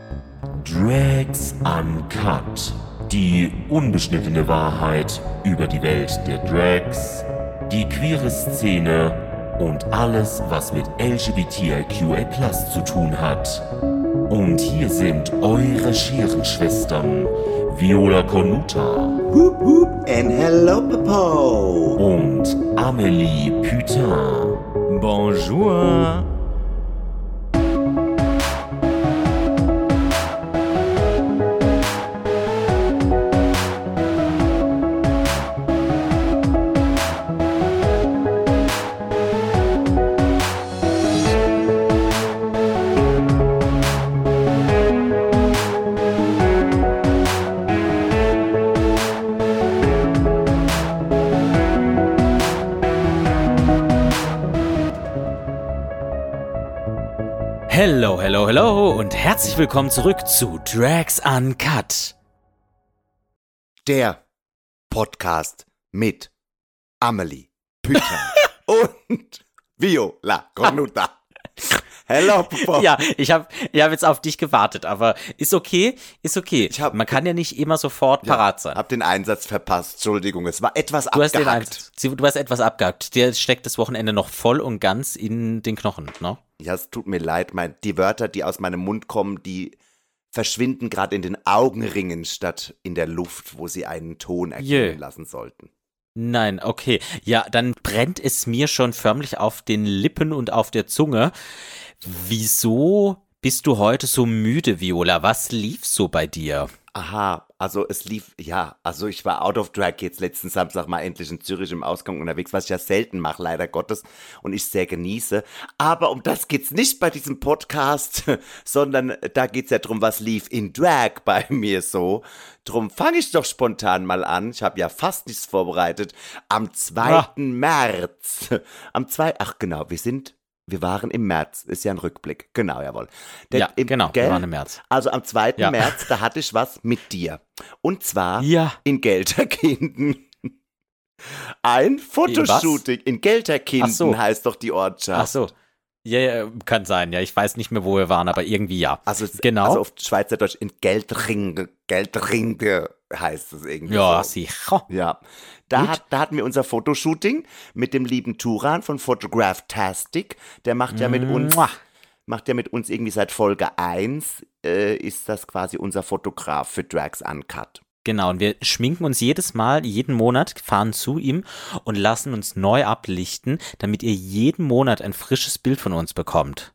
Drags Uncut. Die unbeschnittene Wahrheit über die Welt der Drags, die queere Szene und alles, was mit LGBTIQA+ zu tun hat. Und hier sind eure Scherenschwestern Viola Cornuta Whoop whoop and hello Popo und Amélie Putain. Bonjour. Hello und herzlich willkommen zurück zu Drags Uncut. Der Podcast mit Amélie Putain und Viola Cornuta. Hello, Popo. Ja, ich hab jetzt auf dich gewartet, aber ist okay. Man kann ja nicht immer sofort parat sein. Hab den Einsatz verpasst, Entschuldigung, es war etwas Du hast abgehackt. du hast etwas abgehackt. Dir steckt das Wochenende noch voll und ganz in den Knochen, ne? Ja, es tut mir leid, die Wörter, die aus meinem Mund kommen, die verschwinden gerade in den Augenringen statt in der Luft, wo sie einen Ton erklingen lassen sollten. Nein, okay. Ja, dann brennt es mir schon förmlich auf den Lippen und auf der Zunge. Wieso bist du heute so müde, Viola? Was lief so bei dir? Aha, also ich war out of drag jetzt letzten Samstag mal endlich in Zürich im Ausgang unterwegs, was ich ja selten mache, leider Gottes, und ich sehr genieße. Aber um das geht's nicht bei diesem Podcast, sondern da geht's ja drum, was lief in Drag bei mir so. Drum fange ich doch spontan mal an. Ich habe ja fast nichts vorbereitet. Am 2. März. Wir waren im März, ist ja ein Rückblick. Genau, jawohl. Wir waren im März. Also am 2. März, da hatte ich was mit dir. Und zwar in Gelterkinden. Ein Fotoshooting in Gelterkinden heißt doch die Ortschaft. Ach so. Ja, kann sein, ja. Ich weiß nicht mehr, wo wir waren, aber irgendwie ja. Also genau. Auf Schweizerdeutsch in Geltringe heißt es irgendwie ja, so. Sicher. Ja, da hatten wir unser Fotoshooting mit dem lieben Turan von Photograph-tastic. Der macht ja mit uns irgendwie seit Folge 1, ist das quasi unser Fotograf für Drags Uncut. Genau, und wir schminken uns jedes Mal, jeden Monat, fahren zu ihm und lassen uns neu ablichten, damit ihr jeden Monat ein frisches Bild von uns bekommt.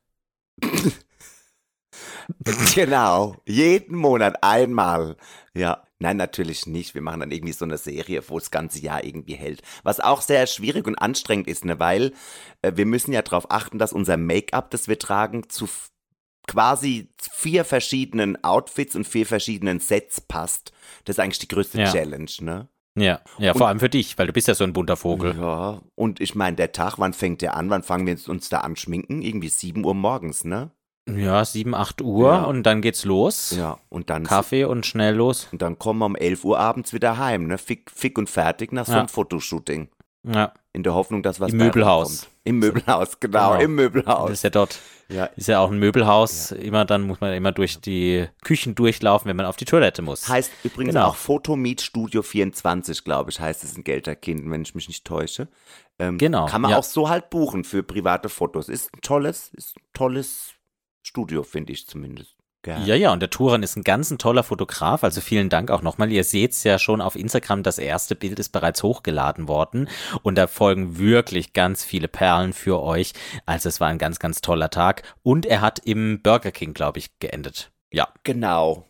Genau, jeden Monat einmal. Ja, nein, natürlich nicht. Wir machen dann irgendwie so eine Serie, wo das ganze Jahr irgendwie hält. Was auch sehr schwierig und anstrengend ist, ne, weil wir müssen ja darauf achten, dass unser Make-up, das wir tragen, zu quasi 4 verschiedenen Outfits und 4 verschiedenen Sets passt. Das ist eigentlich die größte Challenge, ne? Ja, vor allem für dich, weil du bist ja so ein bunter Vogel. Ja, und ich meine, der Tag, wann fängt der an? Wann fangen wir uns da an schminken? Irgendwie 7 Uhr morgens, ne? Ja, 7, 8 Uhr und dann geht's los. Ja, und dann Kaffee und schnell los. Und dann kommen wir um 11 Uhr abends wieder heim, ne? Fick und fertig nach so einem Fotoshooting. Ja. In der Hoffnung, dass was Im Möbelhaus. Kommt. Im Möbelhaus, genau, im Möbelhaus. Das ist ja dort. Ja. Ist ja auch ein Möbelhaus. Ja. Dann muss man immer durch die Küchen durchlaufen, wenn man auf die Toilette muss. Heißt übrigens auch Photomeet Studio 24, glaube ich, heißt es in Gelterkinden, wenn ich mich nicht täusche. Genau. Kann man auch so halt buchen für private Fotos. Ist ein tolles Studio, finde ich zumindest. Gerne. Ja, und der Turan ist ein ganz toller Fotograf, also vielen Dank auch nochmal. Ihr seht's ja schon auf Instagram, das erste Bild ist bereits hochgeladen worden und da folgen wirklich ganz viele Perlen für euch. Also es war ein ganz, ganz toller Tag und er hat im Burger King, glaube ich, geendet. Ja. Genau.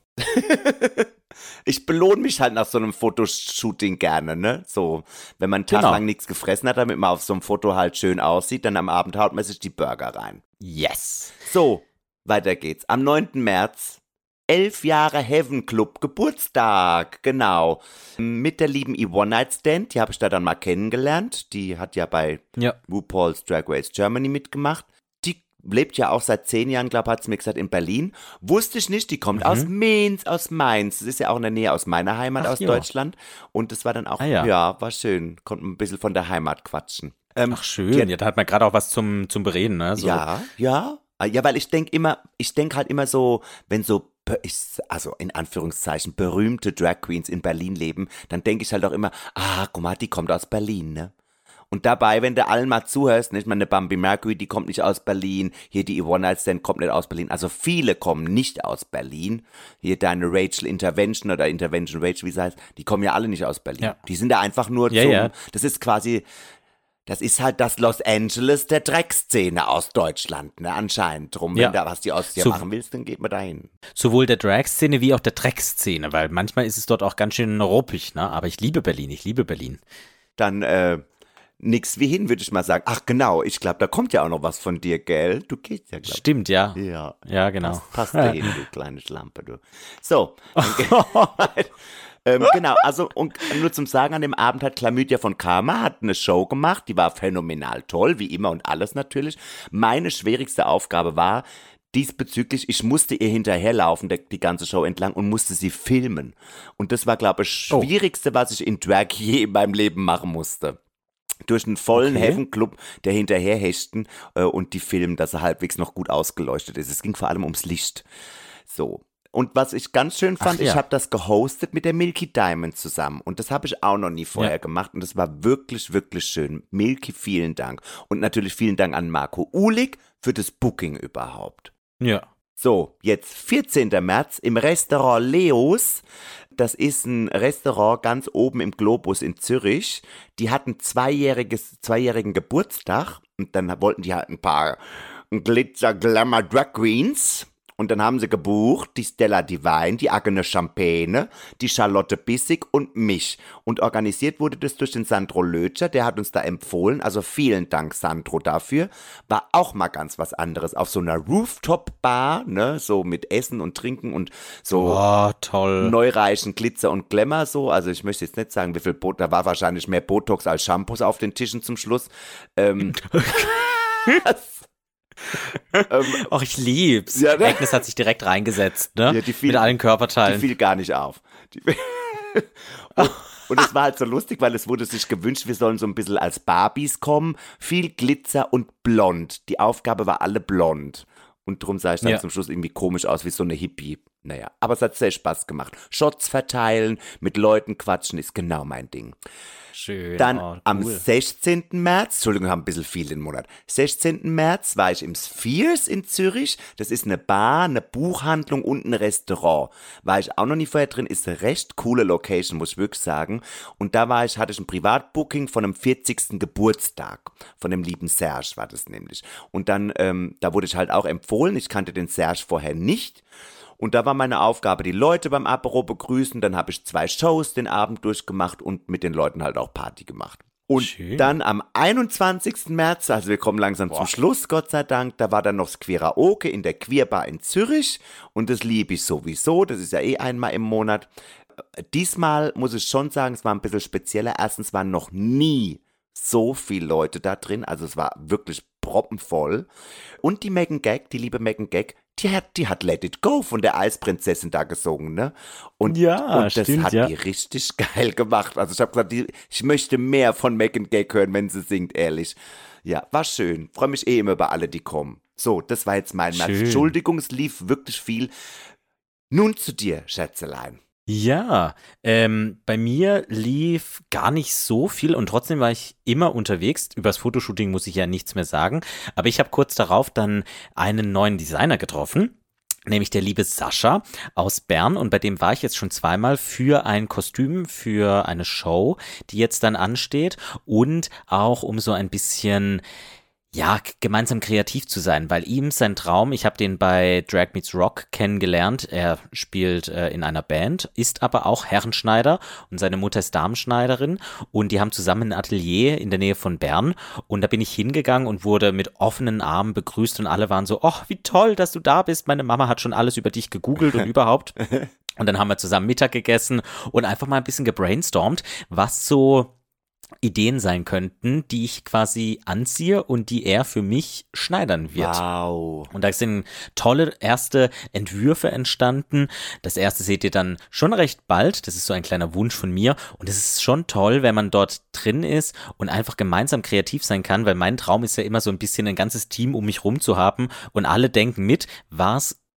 Ich belohne mich halt nach so einem Fotoshooting gerne, ne? So, wenn man einen Tag lang nichts gefressen hat, damit man auf so einem Foto halt schön aussieht, dann am Abend haut man sich die Burger rein. Yes. So. Weiter geht's. Am 9. März, 11 Jahre Heaven Club, Geburtstag, genau. Mit der lieben One Night Stand, die habe ich da dann mal kennengelernt. Die hat ja bei RuPaul's Drag Race Germany mitgemacht. Die lebt ja auch seit 10 Jahren, glaube ich, hat sie mir gesagt, in Berlin. Wusste ich nicht, die kommt aus Mainz. Das ist ja auch in der Nähe aus meiner Heimat, aus Deutschland. Und das war dann auch, war schön. Konnte ein bisschen von der Heimat quatschen. Ach schön, ja, da hat man gerade auch was zum Bereden, ne? So. Ja, weil ich denke halt immer so, wenn so also in Anführungszeichen, berühmte Drag Queens in Berlin leben, dann denke ich halt auch immer, guck mal, die kommt aus Berlin, ne? Und dabei, wenn du allen mal zuhörst, nicht meine Bambi Mercury, die kommt nicht aus Berlin, hier die One Night Stand kommt nicht aus Berlin, also viele kommen nicht aus Berlin, hier deine Rachel Intervention oder Intervention Rachel, wie sie heißt, die kommen ja alle nicht aus Berlin, die sind da einfach nur das ist quasi, das ist halt das Los Angeles der Drag-Szene aus Deutschland, ne, anscheinend drum, wenn da was die aus dir machen willst, dann geht man dahin. Sowohl der Drag-Szene wie auch der Dreck-Szene, weil manchmal ist es dort auch ganz schön ruppig, ne, aber ich liebe Berlin. Dann, nix wie hin, würde ich mal sagen. Ach genau, ich glaube, da kommt ja auch noch was von dir, gell? Du gehst ja, glaube ich. Stimmt, ja. Ja, genau. Passt da hin, du kleine Schlampe, du. So. Genau, also und nur zum Sagen, an dem Abend hat Chlamydia von Karma hat eine Show gemacht, die war phänomenal toll, wie immer und alles natürlich. Meine schwierigste Aufgabe war, diesbezüglich, ich musste ihr hinterherlaufen, die ganze Show entlang und musste sie filmen. Und das war, glaube ich, das Schwierigste, was ich in Drag je in meinem Leben machen musste. Durch einen vollen Heaven-Club, der hinterher hechten und die filmen, dass er halbwegs noch gut ausgeleuchtet ist. Es ging vor allem ums Licht. So. Und was ich ganz schön fand, ich habe das gehostet mit der Milky Diamond zusammen. Und das habe ich auch noch nie vorher gemacht. Und das war wirklich, wirklich schön. Milky, vielen Dank. Und natürlich vielen Dank an Marco Uhlig für das Booking überhaupt. Ja. So, jetzt 14. März im Restaurant Leos. Das ist ein Restaurant ganz oben im Globus in Zürich. Die hatten zweijährigen Geburtstag und dann wollten die halt ein paar Glitzer-Glamour-Drag Queens. Und dann haben sie gebucht, die Stella Divine, die Agnes Champagne, die Charlotte Bissig und mich. Und organisiert wurde das durch den Sandro Lötscher, der hat uns da empfohlen. Also vielen Dank, Sandro, dafür. War auch mal ganz was anderes. Auf so einer Rooftop-Bar, ne, so mit Essen und Trinken und so toll. neureichen Glitzer und Glamour so. Also ich möchte jetzt nicht sagen, wie viel da war wahrscheinlich mehr Botox als Shampoos auf den Tischen zum Schluss. Ach, ich lieb's. Ja, ne? Agnes hat sich direkt reingesetzt, ne? Ja, mit allen Körperteilen. Die fiel gar nicht auf. Und es war halt so lustig, weil es wurde sich gewünscht, wir sollen so ein bisschen als Barbies kommen. Viel Glitzer und blond. Die Aufgabe war alle blond. Und drum sah ich dann zum Schluss irgendwie komisch aus, wie so eine Hippie. Naja, aber es hat sehr Spaß gemacht. Shots verteilen, mit Leuten quatschen, ist genau mein Ding. Schön. Dann am 16. März, Entschuldigung, wir haben ein bisschen viel den Monat. 16. März war ich im Spheres in Zürich. Das ist eine Bar, eine Buchhandlung und ein Restaurant. War ich auch noch nie vorher drin, ist eine recht coole Location, muss ich wirklich sagen. Und da hatte ich ein Privatbooking von einem 40. Geburtstag. Von dem lieben Serge war das nämlich. Und dann, da wurde ich halt auch empfohlen. Ich kannte den Serge vorher nicht. Und da war meine Aufgabe, die Leute beim Apero begrüßen. Dann habe ich 2 Shows den Abend durchgemacht und mit den Leuten halt auch Party gemacht. Und dann am 21. März, also wir kommen langsam zum Schluss, Gott sei Dank, da war dann noch das Queeraoke in der Queerbar in Zürich. Und das liebe ich sowieso, das ist ja einmal im Monat. Diesmal muss ich schon sagen, es war ein bisschen spezieller. Erstens waren noch nie so viele Leute da drin, also es war wirklich proppenvoll. Und die Megan Gag, die liebe Megan Gag, die hat Let It Go von der Eisprinzessin da gesungen, ne? Und das stimmt, hat die richtig geil gemacht. Also ich habe gesagt, ich möchte mehr von Megan Gag hören, wenn sie singt, ehrlich. Ja, war schön. Freue mich immer über alle, die kommen. So, das war jetzt mein März. Entschuldigung, es lief wirklich viel. Nun zu dir, Schätzelein. Ja, bei mir lief gar nicht so viel und trotzdem war ich immer unterwegs. Übers Fotoshooting muss ich ja nichts mehr sagen. Aber ich habe kurz darauf dann einen neuen Designer getroffen, nämlich der liebe Sascha aus Bern. Und bei dem war ich jetzt schon zweimal für ein Kostüm, für eine Show, die jetzt dann ansteht. Und auch um so ein bisschen gemeinsam kreativ zu sein, weil ihm sein Traum, ich habe den bei Drag Meets Rock kennengelernt, er spielt in einer Band, ist aber auch Herrenschneider und seine Mutter ist Damenschneiderin und die haben zusammen ein Atelier in der Nähe von Bern und da bin ich hingegangen und wurde mit offenen Armen begrüßt und alle waren so, oh, wie toll, dass du da bist, meine Mama hat schon alles über dich gegoogelt und überhaupt. Und dann haben wir zusammen Mittag gegessen und einfach mal ein bisschen gebrainstormt, was so Ideen sein könnten, die ich quasi anziehe und die er für mich schneidern wird. Wow. Und da sind tolle erste Entwürfe entstanden. Das erste seht ihr dann schon recht bald. Das ist so ein kleiner Wunsch von mir. Und es ist schon toll, wenn man dort drin ist und einfach gemeinsam kreativ sein kann, weil mein Traum ist ja immer so ein bisschen ein ganzes Team um mich rum zu haben und alle denken mit, was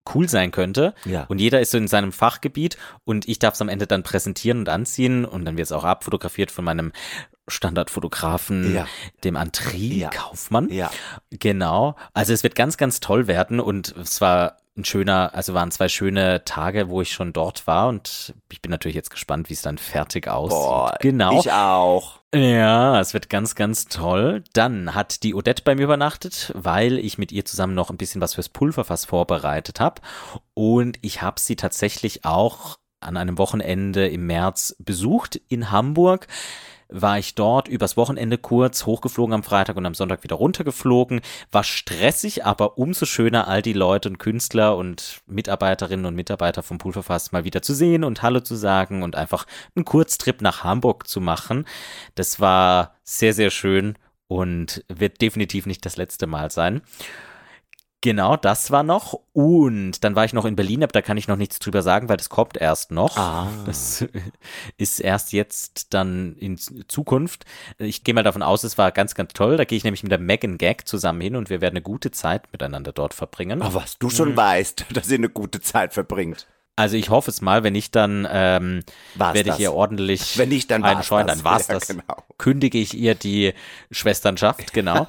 cool sein könnte. Ja. Und jeder ist so in seinem Fachgebiet und ich darf es am Ende dann präsentieren und anziehen und dann wird es auch abfotografiert von meinem Standardfotografen, dem André Kaufmann. Ja. Genau. Also es wird ganz, ganz toll werden und es war waren 2 schöne Tage, wo ich schon dort war und ich bin natürlich jetzt gespannt, wie es dann fertig aussieht. Boah, genau. Ich auch. Ja, es wird ganz, ganz toll. Dann hat die Odette bei mir übernachtet, weil ich mit ihr zusammen noch ein bisschen was fürs Pulverfass vorbereitet habe. Und ich habe sie tatsächlich auch an einem Wochenende im März besucht in Hamburg. War ich dort übers Wochenende kurz hochgeflogen am Freitag und am Sonntag wieder runtergeflogen. War stressig, aber umso schöner, all die Leute und Künstler und Mitarbeiterinnen und Mitarbeiter vom Pulverfass mal wieder zu sehen und Hallo zu sagen und einfach einen Kurztrip nach Hamburg zu machen. Das war sehr, sehr schön und wird definitiv nicht das letzte Mal sein. Genau, das war noch. Und dann war ich noch in Berlin, aber da kann ich noch nichts drüber sagen, weil das kommt erst noch. Das ist erst jetzt dann in Zukunft. Ich gehe mal davon aus, es war ganz, ganz toll. Da gehe ich nämlich mit der Megan Gag zusammen hin und wir werden eine gute Zeit miteinander dort verbringen. Was du schon weißt, dass ihr eine gute Zeit verbringt. Also ich hoffe es mal, wenn nicht, dann werde ich ihr ordentlich wenn nicht, dann einscheuen, dann war's ja, das. Genau. Kündige ich ihr die Schwesternschaft, genau.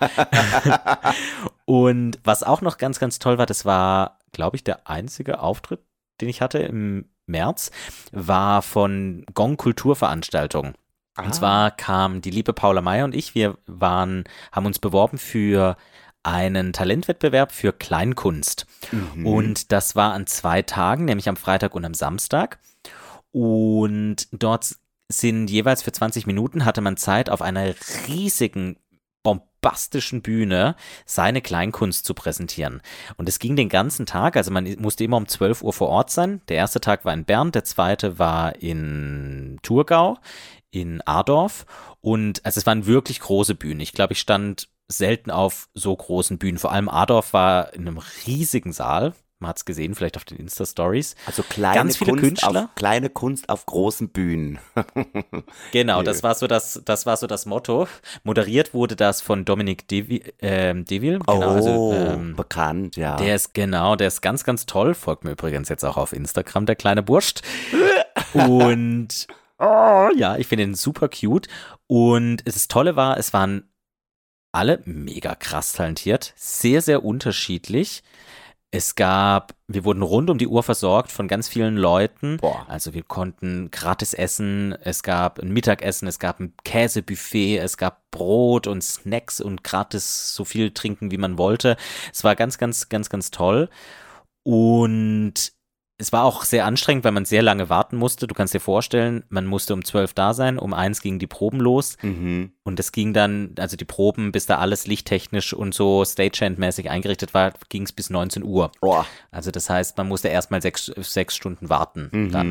Und was auch noch ganz, ganz toll war, das war, glaube ich, der einzige Auftritt, den ich hatte im März, war von Gong Kulturveranstaltung. Und zwar kam die liebe Paula Meyer und ich, wir haben uns beworben für einen Talentwettbewerb für Kleinkunst. Und das war an 2 Tagen, nämlich am Freitag und am Samstag. Und dort sind jeweils für 20 Minuten hatte man Zeit, auf einer riesigen, bombastischen Bühne seine Kleinkunst zu präsentieren. Und es ging den ganzen Tag, also man musste immer um 12 Uhr vor Ort sein. Der erste Tag war in Bern, der zweite war in Thurgau, in Adorf. Und also es waren wirklich große Bühnen. Ich glaube, ich stand selten auf so großen Bühnen. Vor allem Adorf war in einem riesigen Saal. Man hat es gesehen, vielleicht auf den Insta-Stories. Also kleine, ganz viele Künstler. Kleine Kunst auf großen Bühnen. Genau, das war so das Motto. Moderiert wurde das von Dominic Deville. Genau, bekannt, ja. Der ist ganz, ganz toll. Folgt mir übrigens jetzt auch auf Instagram, der kleine Burscht. Und ja, ich finde ihn super cute. Und das Tolle war, es waren alle mega krass talentiert, sehr, sehr unterschiedlich. Wir wurden rund um die Uhr versorgt von ganz vielen Leuten. Also wir konnten gratis essen, es gab ein Mittagessen, es gab ein Käsebuffet, es gab Brot und Snacks und gratis so viel trinken, wie man wollte. Es war ganz, ganz, ganz, ganz toll. Und es war auch sehr anstrengend, weil man sehr lange warten musste. Du kannst dir vorstellen, man musste um 12 da sein, um 1 gingen die Proben los. Und es ging dann, also die Proben, bis da alles lichttechnisch und so Stagehand-mäßig eingerichtet war, ging es bis 19 Uhr. Also das heißt, man musste erstmal 6 Stunden warten,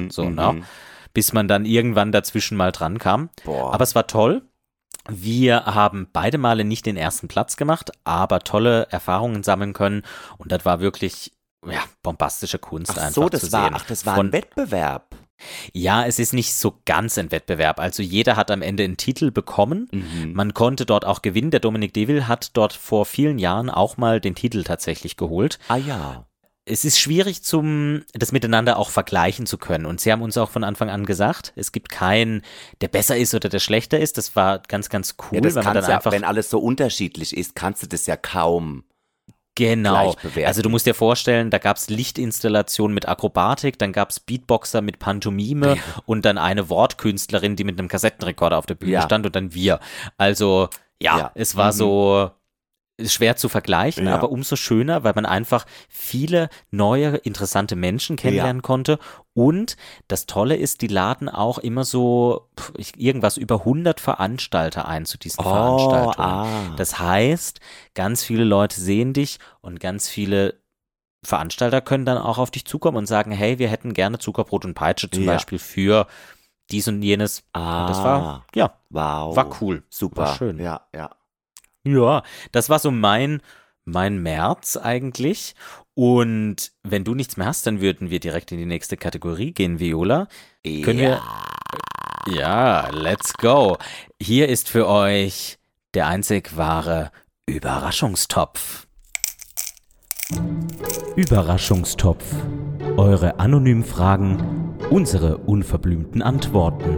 bis man dann irgendwann dazwischen mal dran kam. Aber es war toll. Wir haben beide Male nicht den ersten Platz gemacht, aber tolle Erfahrungen sammeln können. Und das war wirklich bombastische Kunst einfach zu sehen. Das war ein Wettbewerb. Ja, es ist nicht so ganz ein Wettbewerb. Also jeder hat am Ende einen Titel bekommen. Man konnte dort auch gewinnen. Der Dominic Deville hat dort vor vielen Jahren auch mal den Titel tatsächlich geholt. Ja. Es ist schwierig, das miteinander auch vergleichen zu können. Und sie haben uns auch von Anfang an gesagt, es gibt keinen, der besser ist oder der schlechter ist. Das war ganz, ganz cool. Ja, wenn man dann einfach, wenn alles so unterschiedlich ist, kannst du das ja kaum. Genau, also du musst dir vorstellen, da gab es Lichtinstallationen mit Akrobatik, dann gab es Beatboxer mit Pantomime und dann eine Wortkünstlerin, die mit einem Kassettenrekorder auf der Bühne stand und dann wir. Also es war so schwer zu vergleichen, aber umso schöner, weil man einfach viele neue, interessante Menschen kennenlernen konnte. Und das Tolle ist, die laden auch immer so irgendwas über 100 Veranstalter ein zu diesen Veranstaltungen. Das heißt, ganz viele Leute sehen dich und ganz viele Veranstalter können dann auch auf dich zukommen und sagen, hey, wir hätten gerne Zuckerbrot und Peitsche zum Beispiel für dies und jenes. Und das war, war cool. Super. War schön. Ja. Ja, das war so mein März eigentlich. Und wenn du nichts mehr hast, dann würden wir direkt in die nächste Kategorie gehen, Viola. Können wir? Ja, let's go. Hier ist für euch der einzig wahre Überraschungstopf. Überraschungstopf. Eure anonymen Fragen, unsere unverblümten Antworten.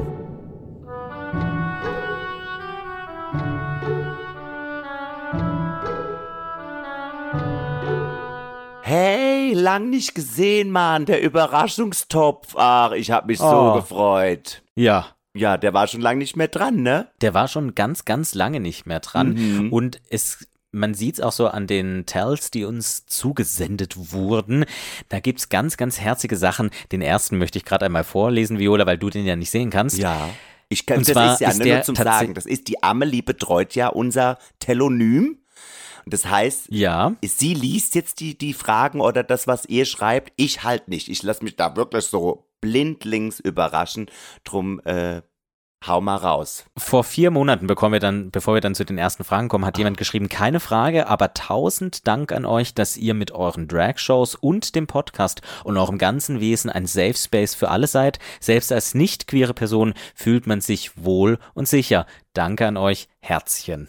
Hey, lang nicht gesehen, Mann, der Überraschungstopf. Ach, ich hab mich so gefreut. Ja. Ja, der war schon lange nicht mehr dran, ne? Der war schon ganz, ganz lange nicht mehr dran. Und man sieht es auch so an den Tells, die uns zugesendet wurden. Da gibt es ganz, ganz herzige Sachen. Den ersten möchte ich gerade einmal vorlesen, Viola, weil du den ja nicht sehen kannst. Ja. Und zwar ist ja ist nur der zum Sagen, das ist, die Amelie betreut ja unser Telonym. Das heißt, sie liest jetzt die Fragen oder das, was ihr schreibt. Ich halt nicht. Ich lasse mich da wirklich so blindlings überraschen. Drum, hau mal raus. Vor 4 Monaten, bevor wir dann zu den ersten Fragen kommen, hat jemand geschrieben, keine Frage, aber 1000 Dank an euch, dass ihr mit euren Drag-Shows und dem Podcast und eurem ganzen Wesen ein Safe Space für alle seid. Selbst als nicht queere Person fühlt man sich wohl und sicher. Danke an euch, Herzchen.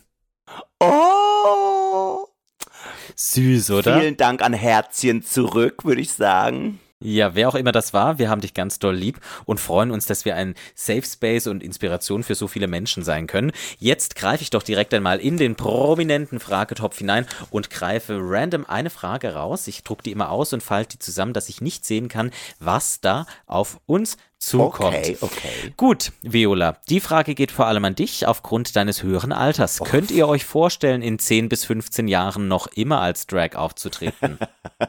Oh! Süß, oder? Vielen Dank an Herzchen zurück, würde ich sagen. Ja, wer auch immer das war, wir haben dich ganz doll lieb und freuen uns, dass wir ein Safe Space und Inspiration für so viele Menschen sein können. Jetzt greife ich doch direkt einmal in den prominenten Fragetopf hinein und greife random eine Frage raus. Ich drucke die immer aus und falte die zusammen, dass ich nicht sehen kann, was da auf uns zukommt. Okay. Gut, Viola, die Frage geht vor allem an dich aufgrund deines höheren Alters. Könnt ihr euch vorstellen, in 10 bis 15 Jahren noch immer als Drag aufzutreten?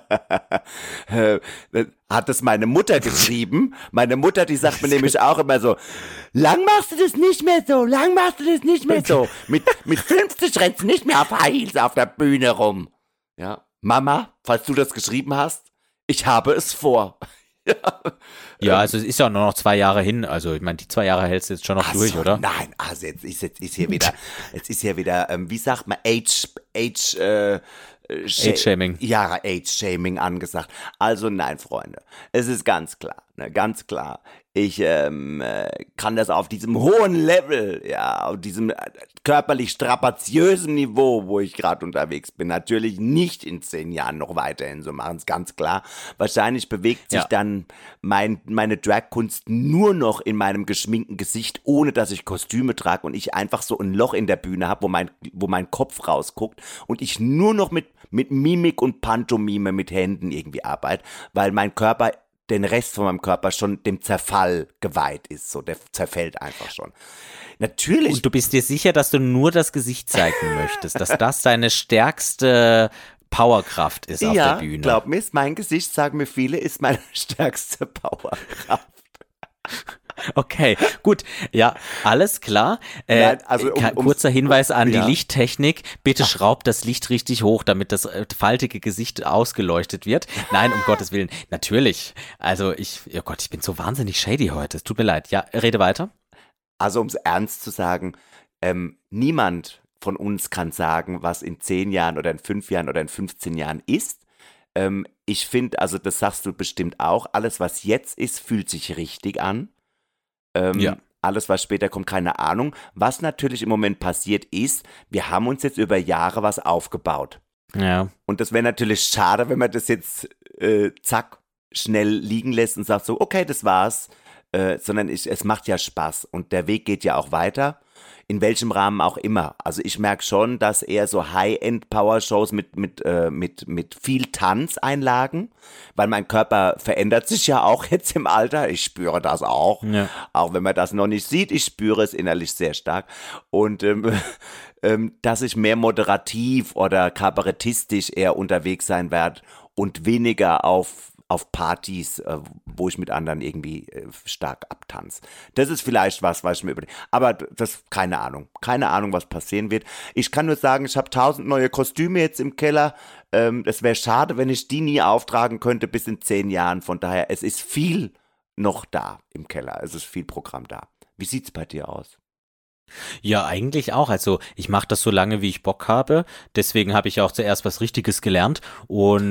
Hat es meine Mutter geschrieben? Meine Mutter, die sagt mir nämlich auch immer so, lang machst du das nicht mehr so, lang machst du das nicht mehr so. Mit 50 rennst du nicht mehr auf High Heels auf der Bühne rum. Ja, Mama, falls du das geschrieben hast, ich habe es vor. Ja, also es ist ja nur noch 2 Jahre hin. Also ich meine, die 2 Jahre hältst du jetzt schon noch durch, so, oder? Nein, also jetzt ist hier wieder, wie sagt man, Age-Shaming. Ja, Age-Shaming angesagt. Also nein, Freunde, es ist ganz klar, ganz klar. Ich kann das auf diesem hohen Level, ja, auf diesem körperlich strapaziösen Niveau, wo ich gerade unterwegs bin, natürlich nicht in 10 Jahren noch weiterhin so machen, ist ganz klar. Wahrscheinlich bewegt sich dann meine Drag-Kunst nur noch in meinem geschminkten Gesicht, ohne dass ich Kostüme trage und ich einfach so ein Loch in der Bühne habe, wo mein Kopf rausguckt und ich nur noch mit Mimik und Pantomime mit Händen irgendwie arbeite, weil mein Körper, den Rest von meinem Körper schon dem Zerfall geweiht ist. So, der zerfällt einfach schon. Natürlich. Und du bist dir sicher, dass du nur das Gesicht zeigen möchtest, dass das deine stärkste Powerkraft ist auf der Bühne? Ja, glaub mir, mein Gesicht, sagen mir viele, ist meine stärkste Powerkraft. Okay, gut. Ja, alles klar. Nein, also kurzer Hinweis an die Lichttechnik. Bitte schraubt das Licht richtig hoch, damit das faltige Gesicht ausgeleuchtet wird. Nein, um Gottes Willen. Natürlich. Also ich bin so wahnsinnig shady heute. Es tut mir leid. Ja, rede weiter. Also um es ernst zu sagen, niemand von uns kann sagen, was in 10 Jahren oder in 5 Jahren oder in 15 Jahren ist. Ich finde, also das sagst du bestimmt auch, alles, was jetzt ist, fühlt sich richtig an. Alles, was später kommt, keine Ahnung. Was natürlich im Moment passiert ist, wir haben uns jetzt über Jahre was aufgebaut. Ja. Und das wäre natürlich schade, wenn man das jetzt zack, schnell liegen lässt und sagt so, okay, das war's. Sondern es macht ja Spaß und der Weg geht ja auch weiter. In welchem Rahmen auch immer. Also ich merke schon, dass eher so High-End-Power-Shows mit viel Tanzeinlagen, weil mein Körper verändert sich ja auch jetzt im Alter. Ich spüre das auch. Ja. Auch wenn man das noch nicht sieht, ich spüre es innerlich sehr stark. Und dass ich mehr moderativ oder kabarettistisch eher unterwegs sein werde und weniger auf Partys, wo ich mit anderen irgendwie stark abtanze. Das ist vielleicht was ich mir überlege. Aber das, keine Ahnung. Keine Ahnung, was passieren wird. Ich kann nur sagen, ich habe 1000 neue Kostüme jetzt im Keller. Es wäre schade, wenn ich die nie auftragen könnte bis in 10 Jahren. Von daher, es ist viel noch da im Keller. Es ist viel Programm da. Wie sieht's bei dir aus? Ja, eigentlich auch. Also ich mache das so lange, wie ich Bock habe. Deswegen habe ich auch zuerst was Richtiges gelernt und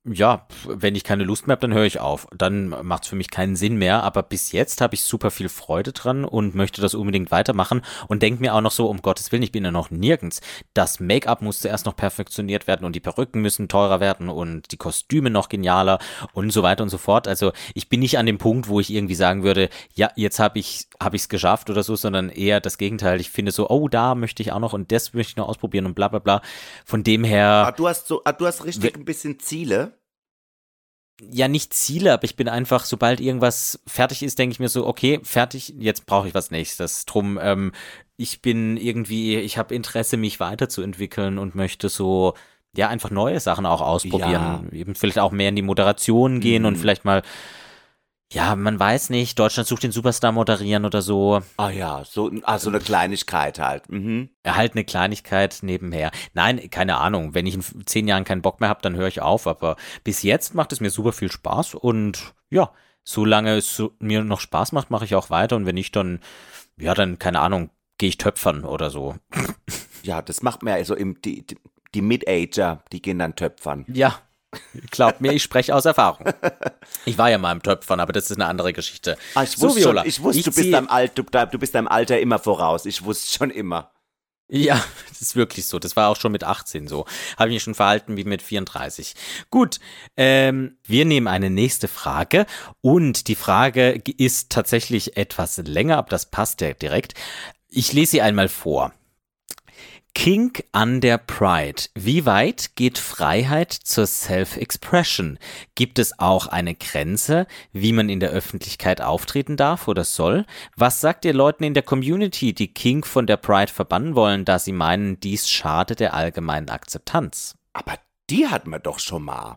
ja, wenn ich keine Lust mehr habe, dann höre ich auf. Dann macht es für mich keinen Sinn mehr. Aber bis jetzt habe ich super viel Freude dran und möchte das unbedingt weitermachen und denke mir auch noch so, um Gottes Willen, ich bin ja noch nirgends. Das Make-up muss zuerst noch perfektioniert werden und die Perücken müssen teurer werden und die Kostüme noch genialer und so weiter und so fort. Also ich bin nicht an dem Punkt, wo ich irgendwie sagen würde, ja, jetzt habe ich's geschafft oder so, sondern eher das Gegenteil. Ich finde so, oh, da möchte ich auch noch und das möchte ich noch ausprobieren und bla bla bla. Von dem her. Du hast richtig ein bisschen Ziele. Ja, nicht Ziele, aber ich bin einfach, sobald irgendwas fertig ist, denke ich mir so, okay, fertig, jetzt brauche ich was Nächstes. Drum, ich habe Interesse, mich weiterzuentwickeln und möchte so, ja, einfach neue Sachen auch ausprobieren. Ja. Eben vielleicht auch mehr in die Moderation gehen und vielleicht mal, ja, man weiß nicht, Deutschland sucht den Superstar moderieren oder so. Ah ja, so eine Kleinigkeit halt. Halt eine Kleinigkeit nebenher. Nein, keine Ahnung. Wenn ich in 10 Jahren keinen Bock mehr habe, dann höre ich auf. Aber bis jetzt macht es mir super viel Spaß. Und ja, solange es mir noch Spaß macht, mache ich auch weiter. Und wenn nicht, dann, ja, dann, keine Ahnung, gehe ich töpfern oder so. Ja, das macht mir also die Mid-Ager, die gehen dann töpfern. Ja. Glaubt mir, ich spreche aus Erfahrung. Ich war ja mal im Töpfern, aber das ist eine andere Geschichte. Ich wusste, du bist deinem Alter immer voraus. Ich wusste schon immer. Ja, das ist wirklich so. Das war auch schon mit 18 so. Habe ich mich schon verhalten wie mit 34. Gut, wir nehmen eine nächste Frage und die Frage ist tatsächlich etwas länger, aber das passt ja direkt. Ich lese sie einmal vor. Kink an der Pride. Wie weit geht Freiheit zur Self-Expression? Gibt es auch eine Grenze, wie man in der Öffentlichkeit auftreten darf oder soll? Was sagt ihr Leuten in der Community, die Kink von der Pride verbannen wollen, da sie meinen, dies schade der allgemeinen Akzeptanz? Aber die hatten wir doch schon mal.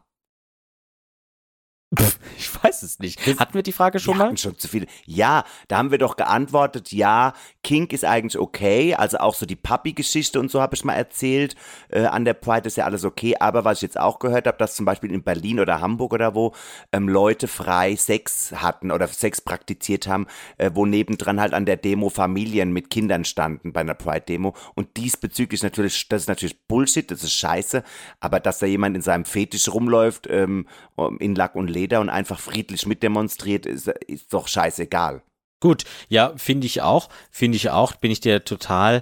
Ich weiß es nicht. Hatten wir die Frage schon mal? Schon zu viele. Ja, da haben wir doch geantwortet, ja, Kink ist eigentlich okay, also auch so die Papi-Geschichte und so habe ich mal erzählt, an der Pride ist ja alles okay, aber was ich jetzt auch gehört habe, dass zum Beispiel in Berlin oder Hamburg oder wo Leute frei Sex hatten oder Sex praktiziert haben, wo nebendran halt an der Demo Familien mit Kindern standen bei einer Pride-Demo und diesbezüglich natürlich, das ist natürlich Bullshit, das ist scheiße, aber dass da jemand in seinem Fetisch rumläuft, in Lack und Leder und einfach friedlich mitdemonstriert, ist doch scheißegal. Gut, ja, finde ich auch, bin ich total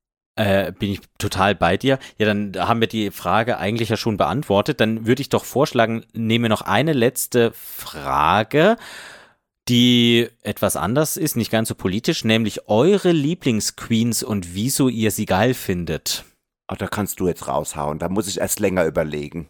bei dir. Ja, dann haben wir die Frage eigentlich ja schon beantwortet. Dann würde ich doch vorschlagen, nehmen wir noch eine letzte Frage, die etwas anders ist, nicht ganz so politisch, nämlich eure Lieblingsqueens und wieso ihr sie geil findet. Ach, da kannst du jetzt raushauen, da muss ich erst länger überlegen.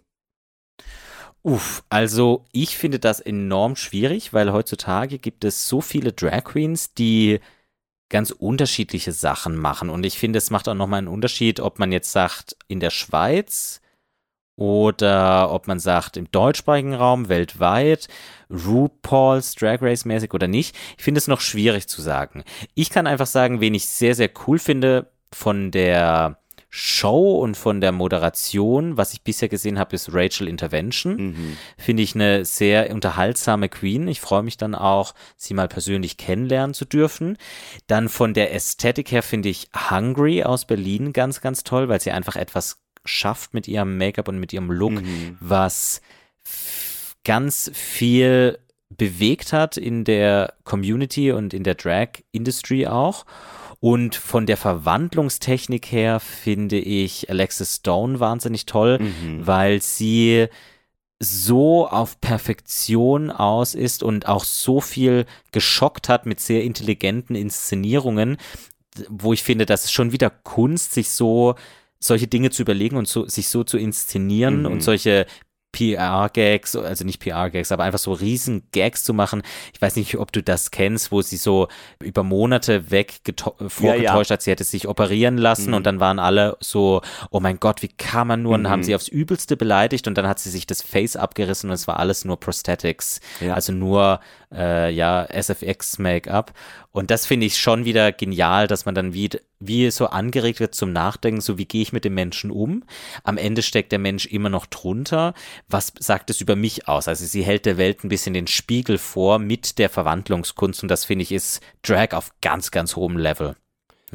Also ich finde das enorm schwierig, weil heutzutage gibt es so viele Drag Queens, die ganz unterschiedliche Sachen machen und ich finde, es macht auch nochmal einen Unterschied, ob man jetzt sagt, in der Schweiz oder ob man sagt, im deutschsprachigen Raum, weltweit, RuPaul's Drag Race mäßig oder nicht. Ich finde es noch schwierig zu sagen. Ich kann einfach sagen, wen ich sehr, sehr cool finde von der Show und von der Moderation, was ich bisher gesehen habe, ist Rachel Intervention. Finde ich eine sehr unterhaltsame Queen. Ich freue mich dann auch, sie mal persönlich kennenlernen zu dürfen. Dann von der Ästhetik her finde ich Hungry aus Berlin ganz, ganz toll, weil sie einfach etwas schafft mit ihrem Make-up und mit ihrem Look, was ganz viel bewegt hat in der Community und in der Drag-Industry auch. Und von der Verwandlungstechnik her finde ich Alexis Stone wahnsinnig toll, weil sie so auf Perfektion aus ist und auch so viel geschockt hat mit sehr intelligenten Inszenierungen, wo ich finde, das ist schon wieder Kunst, sich solche Dinge zu überlegen und sich so zu inszenieren und solche PR-Gags, also nicht PR-Gags, aber einfach so riesen Gags zu machen. Ich weiß nicht, ob du das kennst, wo sie so über Monate vorgetäuscht hat, sie hätte sich operieren lassen und dann waren alle so, oh mein Gott, wie kann man nur, und haben sie aufs Übelste beleidigt und dann hat sie sich das Face abgerissen und es war alles nur Prosthetics, also nur SFX-Make-up und das finde ich schon wieder genial, dass man dann wie so angeregt wird zum Nachdenken, so wie gehe ich mit dem Menschen um. Am Ende steckt der Mensch immer noch drunter. Was sagt es über mich aus? Also sie hält der Welt ein bisschen den Spiegel vor mit der Verwandlungskunst und das finde ich ist Drag auf ganz, ganz hohem Level. Ja.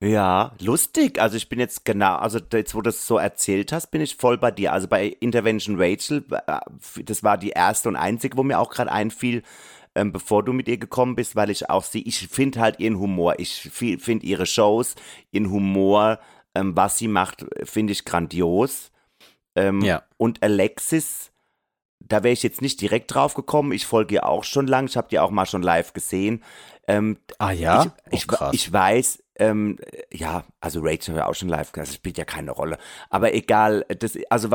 Ja, lustig. Also ich bin jetzt genau, also jetzt, wo du das so erzählt hast, bin ich voll bei dir. Also bei Intervention Rachel, das war die erste und einzige, wo mir auch gerade einfiel, bevor du mit ihr gekommen bist, weil ich finde halt ihren Humor, ich finde ihre Shows, ihren Humor, was sie macht, finde ich grandios. Ja. Und Alexis, da wäre ich jetzt nicht direkt drauf gekommen. Ich folge ihr auch schon lang. Ich habe die auch mal schon live gesehen. Ah ja? Krass. Ich weiß, ja, also Rachel habe ich auch schon live gesehen. Das spielt ja keine Rolle. Aber egal, also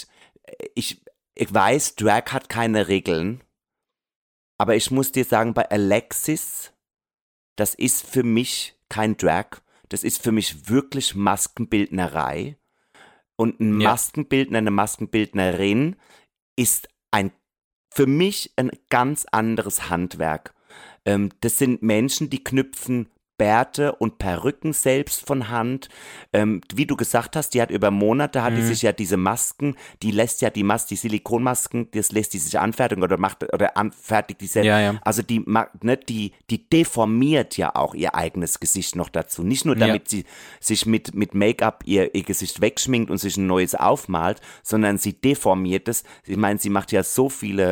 ich weiß, Drag hat keine Regeln. Aber ich muss dir sagen, bei Alexis, das ist für mich kein Drag. Das ist für mich wirklich Maskenbildnerei. Und ein Maskenbildner, eine Maskenbildnerin ist für mich ein ganz anderes Handwerk. Das sind Menschen, die knüpfen Bärte und Perücken selbst von Hand. Wie du gesagt hast, die hat über Monate, hat die sich ja diese Masken, die lässt ja die Silikonmasken, das lässt die sich anfertigen oder anfertigt die selbst. Ja. Also die deformiert ja auch ihr eigenes Gesicht noch dazu. Nicht nur damit sie sich mit Make-up ihr Gesicht wegschminkt und sich ein neues aufmalt, sondern sie deformiert es. Ich meine, sie macht ja so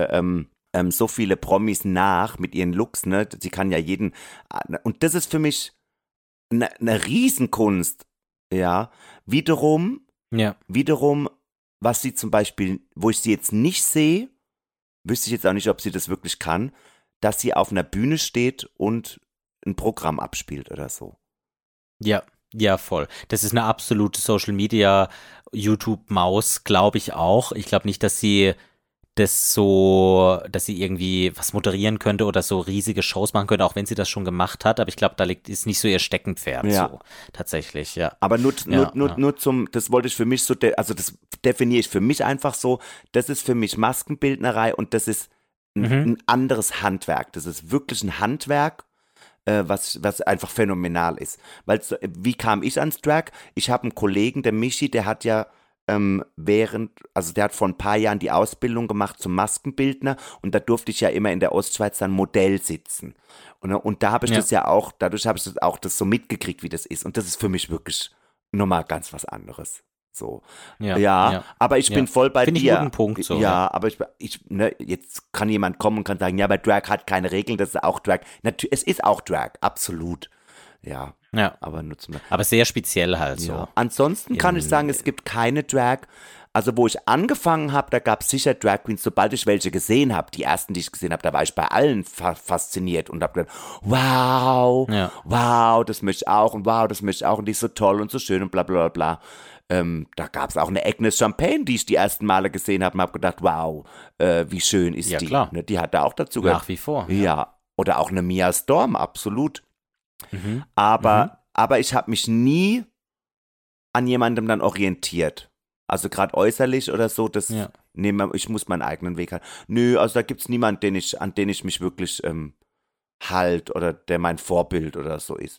viele Promis nach mit ihren Looks, ne? Sie kann ja jeden, und das ist für mich eine Riesenkunst, ja. Wiederum, was sie zum Beispiel, wo ich sie jetzt nicht sehe, wüsste ich jetzt auch nicht, ob sie das wirklich kann, dass sie auf einer Bühne steht und ein Programm abspielt oder so. Ja, voll. Das ist eine absolute Social Media YouTube-Maus, glaube ich auch. Ich glaube nicht, dass sie dass sie irgendwie was moderieren könnte oder so riesige Shows machen könnte, auch wenn sie das schon gemacht hat, aber ich glaube, ist nicht so ihr Steckenpferd, so, tatsächlich, ja. Aber nur das wollte ich für mich so, also das definiere ich für mich einfach so, das ist für mich Maskenbildnerei und das ist ein anderes Handwerk, das ist wirklich ein Handwerk, was einfach phänomenal ist. Weil, wie kam ich ans Drag? Ich habe einen Kollegen, der Michi, der hat ja der hat vor ein paar Jahren die Ausbildung gemacht zum Maskenbildner und da durfte ich ja immer in der Ostschweiz dann Modell sitzen. Und da habe ich das ja auch, dadurch habe ich das so mitgekriegt, wie das ist. Und das ist für mich wirklich nochmal ganz was anderes. So. Aber ich bin voll bei dir. Finde ich einen guten Punkt so. Ja, aber jetzt kann jemand kommen und kann sagen, ja, aber Drag hat keine Regeln, das ist auch Drag. Es ist auch Drag, absolut. Ja. Aber sehr speziell halt so. Ja. Ansonsten kann ich sagen, es gibt keine Drag. Also wo ich angefangen habe, da gab es sicher Drag Queens, sobald ich welche gesehen habe, die ersten, die ich gesehen habe, da war ich bei allen fasziniert und habe gedacht, wow, das möchte ich auch und wow, das möchte ich auch und die ist so toll und so schön und bla bla bla. Da gab es auch eine Agnes Champagne, die ich die ersten Male gesehen habe und habe gedacht, wow, wie schön ist die. Klar. Ne, die hat da auch dazu gehört. Nach wie vor. Ja. Oder auch eine Mia Storm, absolut. Aber ich habe mich nie an jemandem dann orientiert. Also gerade äußerlich oder so, ich muss meinen eigenen Weg haben. Nö, also da gibt es niemanden, an den ich mich wirklich halt oder der mein Vorbild oder so ist.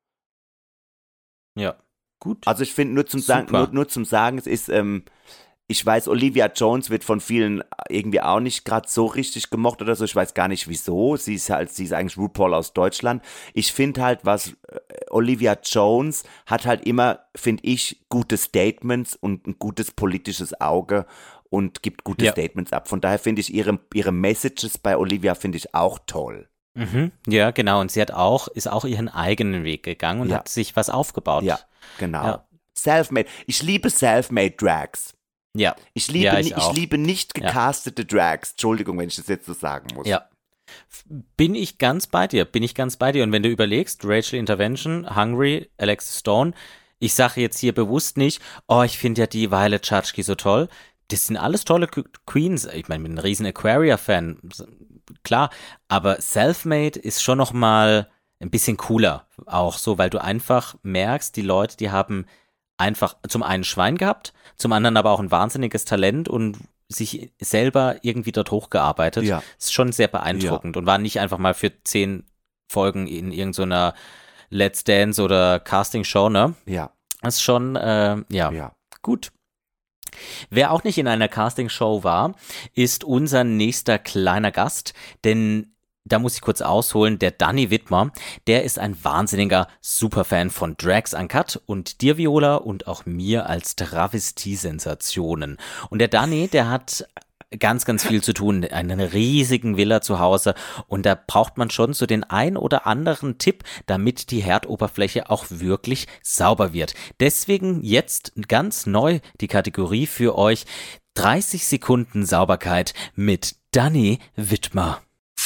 Ja, gut. Also ich finde nur zum Sagen, es ist, ich weiß, Olivia Jones wird von vielen irgendwie auch nicht gerade so richtig gemocht oder so. Ich weiß gar nicht wieso. Sie ist eigentlich RuPaul aus Deutschland. Ich finde halt, Olivia Jones hat halt immer, finde ich, gute Statements und ein gutes politisches Auge und gibt gute Statements ab. Von daher finde ich ihre Messages bei Olivia finde ich auch toll. Ja, genau. Und sie ist auch ihren eigenen Weg gegangen und hat sich was aufgebaut. Ja, genau. Ja. Selfmade. Ich liebe Selfmade Drags. Ja. Ich liebe nicht gecastete Drags. Entschuldigung, wenn ich das jetzt so sagen muss. Ja. Bin ich ganz bei dir. Und wenn du überlegst, Rachel Intervention, Hungry, Alexis Stone, ich sage jetzt hier bewusst nicht, ich finde ja die Violet Chachki so toll. Das sind alles tolle Queens. Ich meine, ich bin ein riesen Aquaria-Fan. Klar, aber Selfmade ist schon noch mal ein bisschen cooler. Auch so, weil du einfach merkst, die Leute, die haben einfach zum einen Schwein gehabt, zum anderen aber auch ein wahnsinniges Talent und sich selber irgendwie dort hochgearbeitet. Ja. Ist schon sehr beeindruckend und war nicht einfach mal für 10 Folgen in irgendeiner Let's Dance oder Casting-Show, ne? Ja. Das ist schon, gut. Wer auch nicht in einer Castingshow war, ist unser nächster kleiner Gast, denn Da muss ich kurz ausholen, der Danny Widmer, der ist ein wahnsinniger Superfan von Drags Uncut und dir, Viola, und auch mir als Travestie-Sensationen. Und der Danny, der hat ganz, ganz viel zu tun, eine riesigen Villa zu Hause und da braucht man schon so den ein oder anderen Tipp, damit die Herdoberfläche auch wirklich sauber wird. Deswegen jetzt ganz neu die Kategorie für euch: 30 Sekunden Sauberkeit mit Danny Widmer.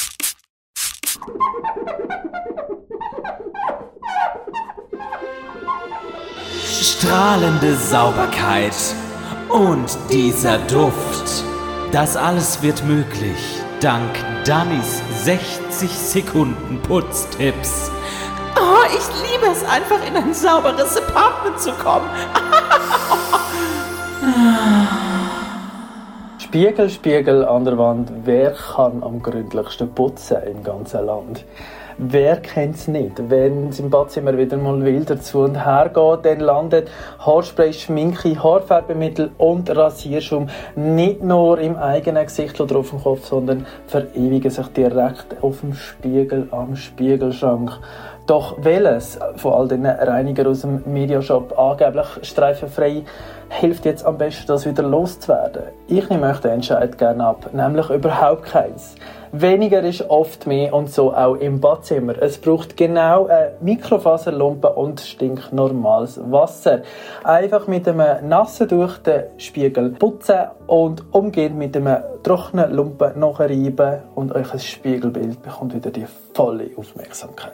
Strahlende Sauberkeit und dieser Duft. Das alles wird möglich dank Dannys 60 Sekunden Putztipps. Oh, ich liebe es einfach, in ein sauberes Apartment zu kommen. Spiegel, Spiegel an der Wand, wer kann am gründlichsten putzen im ganzen Land? Wer kennt es nicht? Wenn es im Badzimmer wieder mal wild zu und her geht, dann landet Haarspray, Schminke, Haarfärbemittel und Rasierschaum nicht nur im eigenen Gesicht oder auf dem Kopf, sondern verewigen sich direkt auf dem Spiegel am Spiegelschrank. Doch welches von all den Reinigern aus dem Mediashop angeblich streifenfrei hilft jetzt am besten, das wieder loszuwerden? Ich nehme euch den Entscheid gerne ab, nämlich überhaupt keins. Weniger ist oft mehr und so auch im Badzimmer. Es braucht genau eine Mikrofaserlampe und stinknormales Wasser. Einfach mit einem nassen Tuch den Spiegel putzen und umgehend mit einem trockenen Lumpen nachreiben und euer Spiegelbild bekommt wieder die volle Aufmerksamkeit.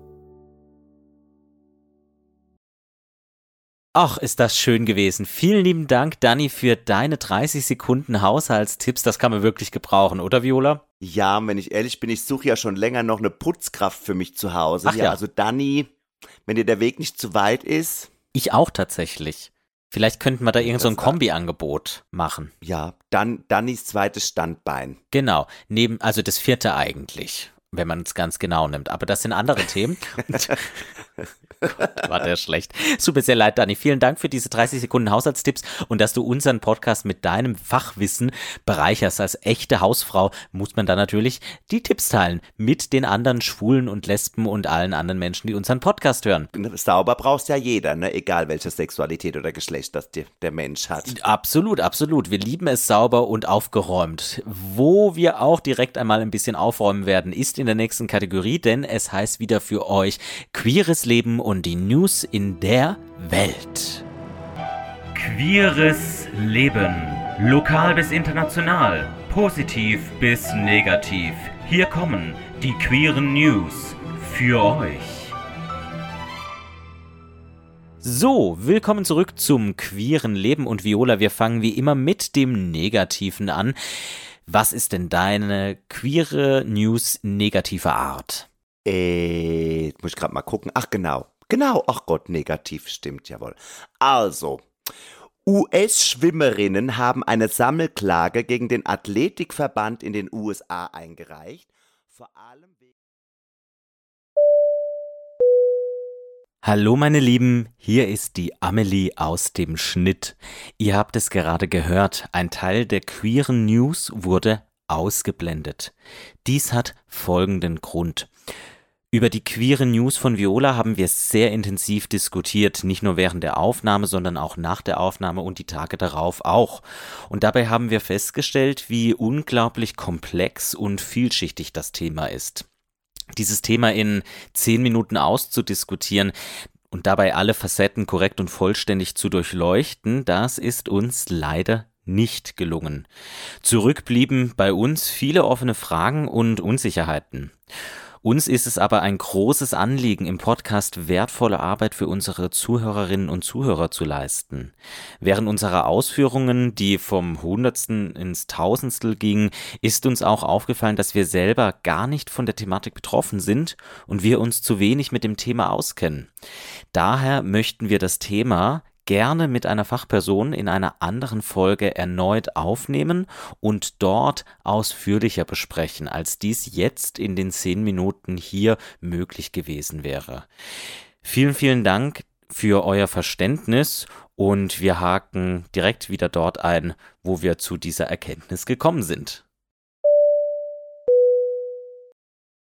Ach, ist das schön gewesen. Vielen lieben Dank, Danny, für deine 30 Sekunden Haushaltstipps. Das kann man wirklich gebrauchen, oder Viola? Ja, wenn ich ehrlich bin, ich suche ja schon länger noch eine Putzkraft für mich zu Hause. Ach ja. Also Danny, wenn dir der Weg nicht zu weit ist. Ich auch tatsächlich. Vielleicht könnten wir da irgend so ein Kombi-Angebot machen. Ja, dann Dannys zweites Standbein. Genau, also das vierte eigentlich, wenn man es ganz genau nimmt. Aber das sind andere Themen. Gott, war der schlecht. Super, sehr leid, Dani. Vielen Dank für diese 30 Sekunden Haushaltstipps und dass du unseren Podcast mit deinem Fachwissen bereicherst. Als echte Hausfrau muss man da natürlich die Tipps teilen mit den anderen Schwulen und Lesben und allen anderen Menschen, die unseren Podcast hören. Sauber braucht ja jeder, ne? Egal welche Sexualität oder Geschlecht das der Mensch hat. Absolut, absolut. Wir lieben es sauber und aufgeräumt. Wo wir auch direkt einmal ein bisschen aufräumen werden, ist in der nächsten Kategorie, denn es heißt wieder für euch queeres Leben und die News in der Welt. Queeres Leben. Lokal bis international. Positiv bis negativ. Hier kommen die queeren News für euch. So, willkommen zurück zum queeren Leben und Viola, wir fangen wie immer mit dem Negativen an. Was ist denn deine queere News negativer Art? Muss ich gerade mal gucken. Ach genau, ach Gott, negativ, stimmt, jawohl. Also, US-Schwimmerinnen haben eine Sammelklage gegen den Athletikverband in den USA eingereicht. Vor allem wegen... Hallo meine Lieben, hier ist die Amelie aus dem Schnitt. Ihr habt es gerade gehört, ein Teil der queeren News wurde ausgeblendet. Dies hat folgenden Grund. Über die queere News von Viola haben wir sehr intensiv diskutiert, nicht nur während der Aufnahme, sondern auch nach der Aufnahme und die Tage darauf auch. Und dabei haben wir festgestellt, wie unglaublich komplex und vielschichtig das Thema ist. Dieses Thema in 10 Minuten auszudiskutieren und dabei alle Facetten korrekt und vollständig zu durchleuchten, das ist uns leider nicht gelungen. Zurück blieben bei uns viele offene Fragen und Unsicherheiten. Uns ist es aber ein großes Anliegen, im Podcast wertvolle Arbeit für unsere Zuhörerinnen und Zuhörer zu leisten. Während unserer Ausführungen, die vom Hundertsten ins Tausendstel gingen, ist uns auch aufgefallen, dass wir selber gar nicht von der Thematik betroffen sind und wir uns zu wenig mit dem Thema auskennen. Daher möchten wir das Thema gerne mit einer Fachperson in einer anderen Folge erneut aufnehmen und dort ausführlicher besprechen, als dies jetzt in den 10 Minuten hier möglich gewesen wäre. Vielen, vielen Dank für euer Verständnis und wir haken direkt wieder dort ein, wo wir zu dieser Erkenntnis gekommen sind.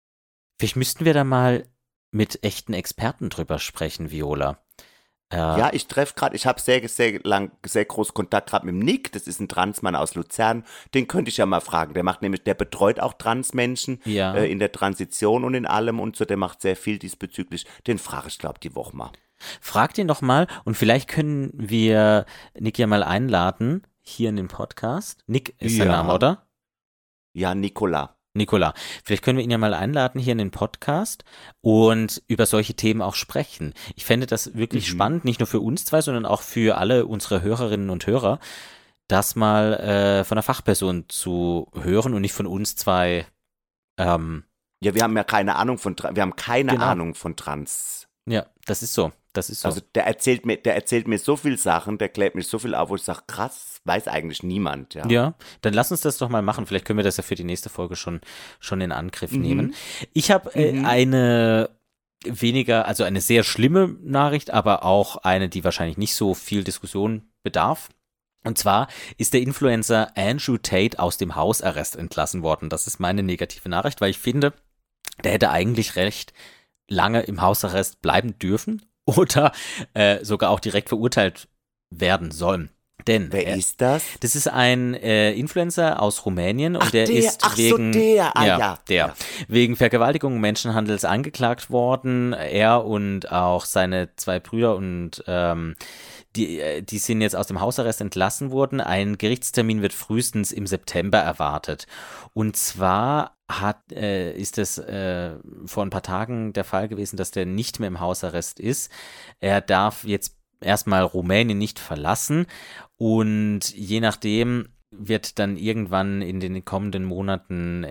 Vielleicht müssten wir da mal mit echten Experten drüber sprechen, Viola. Ja, ich habe sehr groß Kontakt gerade mit dem Nick, das ist ein Transmann aus Luzern, den könnte ich ja mal fragen, der betreut auch Transmenschen Ja. in der Transition und in allem und so, der macht sehr viel diesbezüglich, den frage ich glaube die Woche mal. Frag den doch mal und vielleicht können wir Nick ja mal einladen hier in den Podcast. Nick ist sein Ja. Name, oder? Ja, Nicola. Nicola, vielleicht können wir ihn ja mal einladen hier in den Podcast und über solche Themen auch sprechen. Ich fände das wirklich spannend, nicht nur für uns zwei, sondern auch für alle unsere Hörerinnen und Hörer, das mal von einer Fachperson zu hören und nicht von uns zwei. Ja, wir haben ja keine Ahnung wir haben keine Genau. Ahnung von Trans. Ja, das ist so. Also der erzählt mir so viel Sachen, der klärt mir so viel auf, wo ich sage, krass, weiß eigentlich niemand. Ja. Ja, dann lass uns das doch mal machen. Vielleicht können wir das ja für die nächste Folge schon in Angriff nehmen. Ich habe eine sehr schlimme Nachricht, aber auch eine, die wahrscheinlich nicht so viel Diskussion bedarf. Und zwar ist der Influencer Andrew Tate aus dem Hausarrest entlassen worden. Das ist meine negative Nachricht, weil ich finde, der hätte eigentlich recht lange im Hausarrest bleiben dürfen oder sogar auch direkt verurteilt werden sollen. Denn Wer ist das? das ist ein Influencer aus Rumänien und Ach, der der. ist Ach so, wegen der. Ah, ja. Ja. wegen Vergewaltigung und Menschenhandels angeklagt worden. Er und auch seine zwei Brüder und die sind jetzt aus dem Hausarrest entlassen worden. Ein Gerichtstermin wird frühestens im September erwartet. Und zwar ist es vor ein paar Tagen der Fall gewesen, dass der nicht mehr im Hausarrest ist. Er darf jetzt erstmal Rumänien nicht verlassen und je nachdem wird dann irgendwann in den kommenden Monaten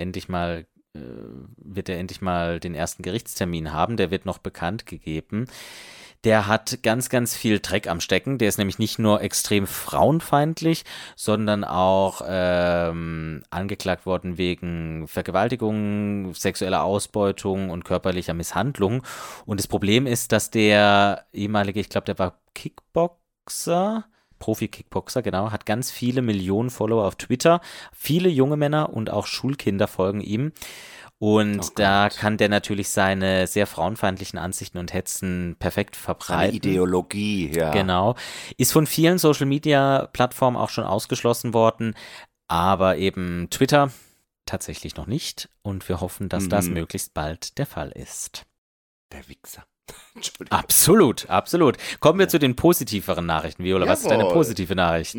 wird er endlich mal den ersten Gerichtstermin haben. Der wird noch bekannt gegeben. Der hat ganz, ganz viel Dreck am Stecken. Der ist nämlich nicht nur extrem frauenfeindlich, sondern auch angeklagt worden wegen Vergewaltigung, sexueller Ausbeutung und körperlicher Misshandlung. Und das Problem ist, dass der ehemalige, ich glaube, der war Kickboxer, Profi-Kickboxer, genau, hat ganz viele Millionen Follower auf Twitter. Viele junge Männer und auch Schulkinder folgen ihm. Und da kann der natürlich seine sehr frauenfeindlichen Ansichten und Hetzen perfekt verbreiten. Eine Ideologie, ja. Genau. Ist von vielen Social-Media-Plattformen auch schon ausgeschlossen worden, aber eben Twitter tatsächlich noch nicht. Und wir hoffen, dass das möglichst bald der Fall ist. Der Wichser. Entschuldigung. Absolut, absolut. Kommen wir zu den positiveren Nachrichten, Viola. Was ist deine Jawohl. positive Nachricht?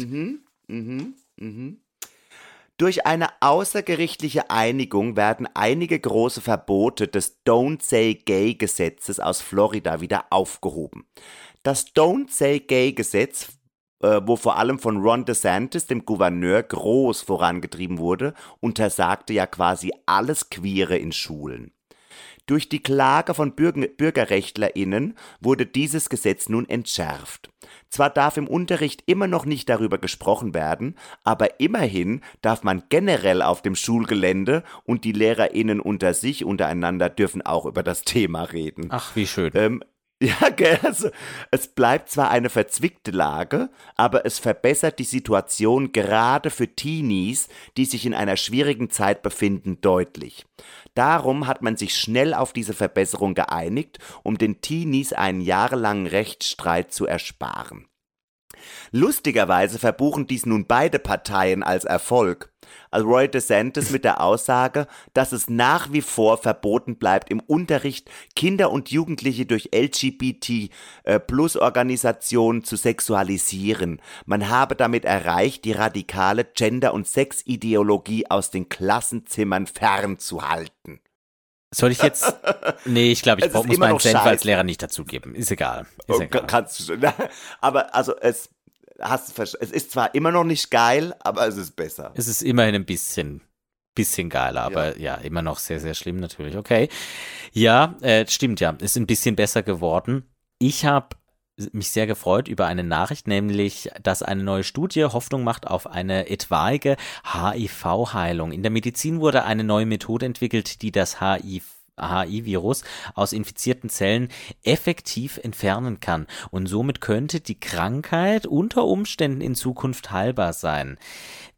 Durch eine außergerichtliche Einigung werden einige große Verbote des Don't Say Gay Gesetzes aus Florida wieder aufgehoben. Das Don't Say Gay Gesetz, wo vor allem von Ron DeSantis, dem Gouverneur, groß vorangetrieben wurde, untersagte ja quasi alles Queere in Schulen. Durch die Klage von BürgerrechtlerInnen wurde dieses Gesetz nun entschärft. Zwar darf im Unterricht immer noch nicht darüber gesprochen werden, aber immerhin darf man generell auf dem Schulgelände und die LehrerInnen untereinander dürfen auch über das Thema reden. Ach, wie schön. Ja, gell, also, es bleibt zwar eine verzwickte Lage, aber es verbessert die Situation gerade für Teenies, die sich in einer schwierigen Zeit befinden, deutlich. Darum hat man sich schnell auf diese Verbesserung geeinigt, um den Teenies einen jahrelangen Rechtsstreit zu ersparen. Lustigerweise verbuchen dies nun beide Parteien als Erfolg. Roy DeSantis mit der Aussage, dass es nach wie vor verboten bleibt, im Unterricht Kinder und Jugendliche durch LGBT-Plus-Organisationen zu sexualisieren. Man habe damit erreicht, die radikale Gender- und Sexideologie aus den Klassenzimmern fernzuhalten. Soll ich jetzt? Nee, ich glaube, ich Es ist muss immer meinen noch Senf scheiße. als Lehrer nicht dazugeben. Ist egal. Ist egal. Kannst du schon. Aber also es ist zwar immer noch nicht geil, aber es ist besser. Es ist immerhin ein bisschen geiler, aber ja, immer noch sehr, sehr schlimm natürlich. Okay. Ja, stimmt ja. Ist ein bisschen besser geworden. Ich habe mich sehr gefreut über eine Nachricht, nämlich, dass eine neue Studie Hoffnung macht auf eine etwaige HIV-Heilung. In der Medizin wurde eine neue Methode entwickelt, die das HIV-Virus aus infizierten Zellen effektiv entfernen kann. Und somit könnte die Krankheit unter Umständen in Zukunft heilbar sein.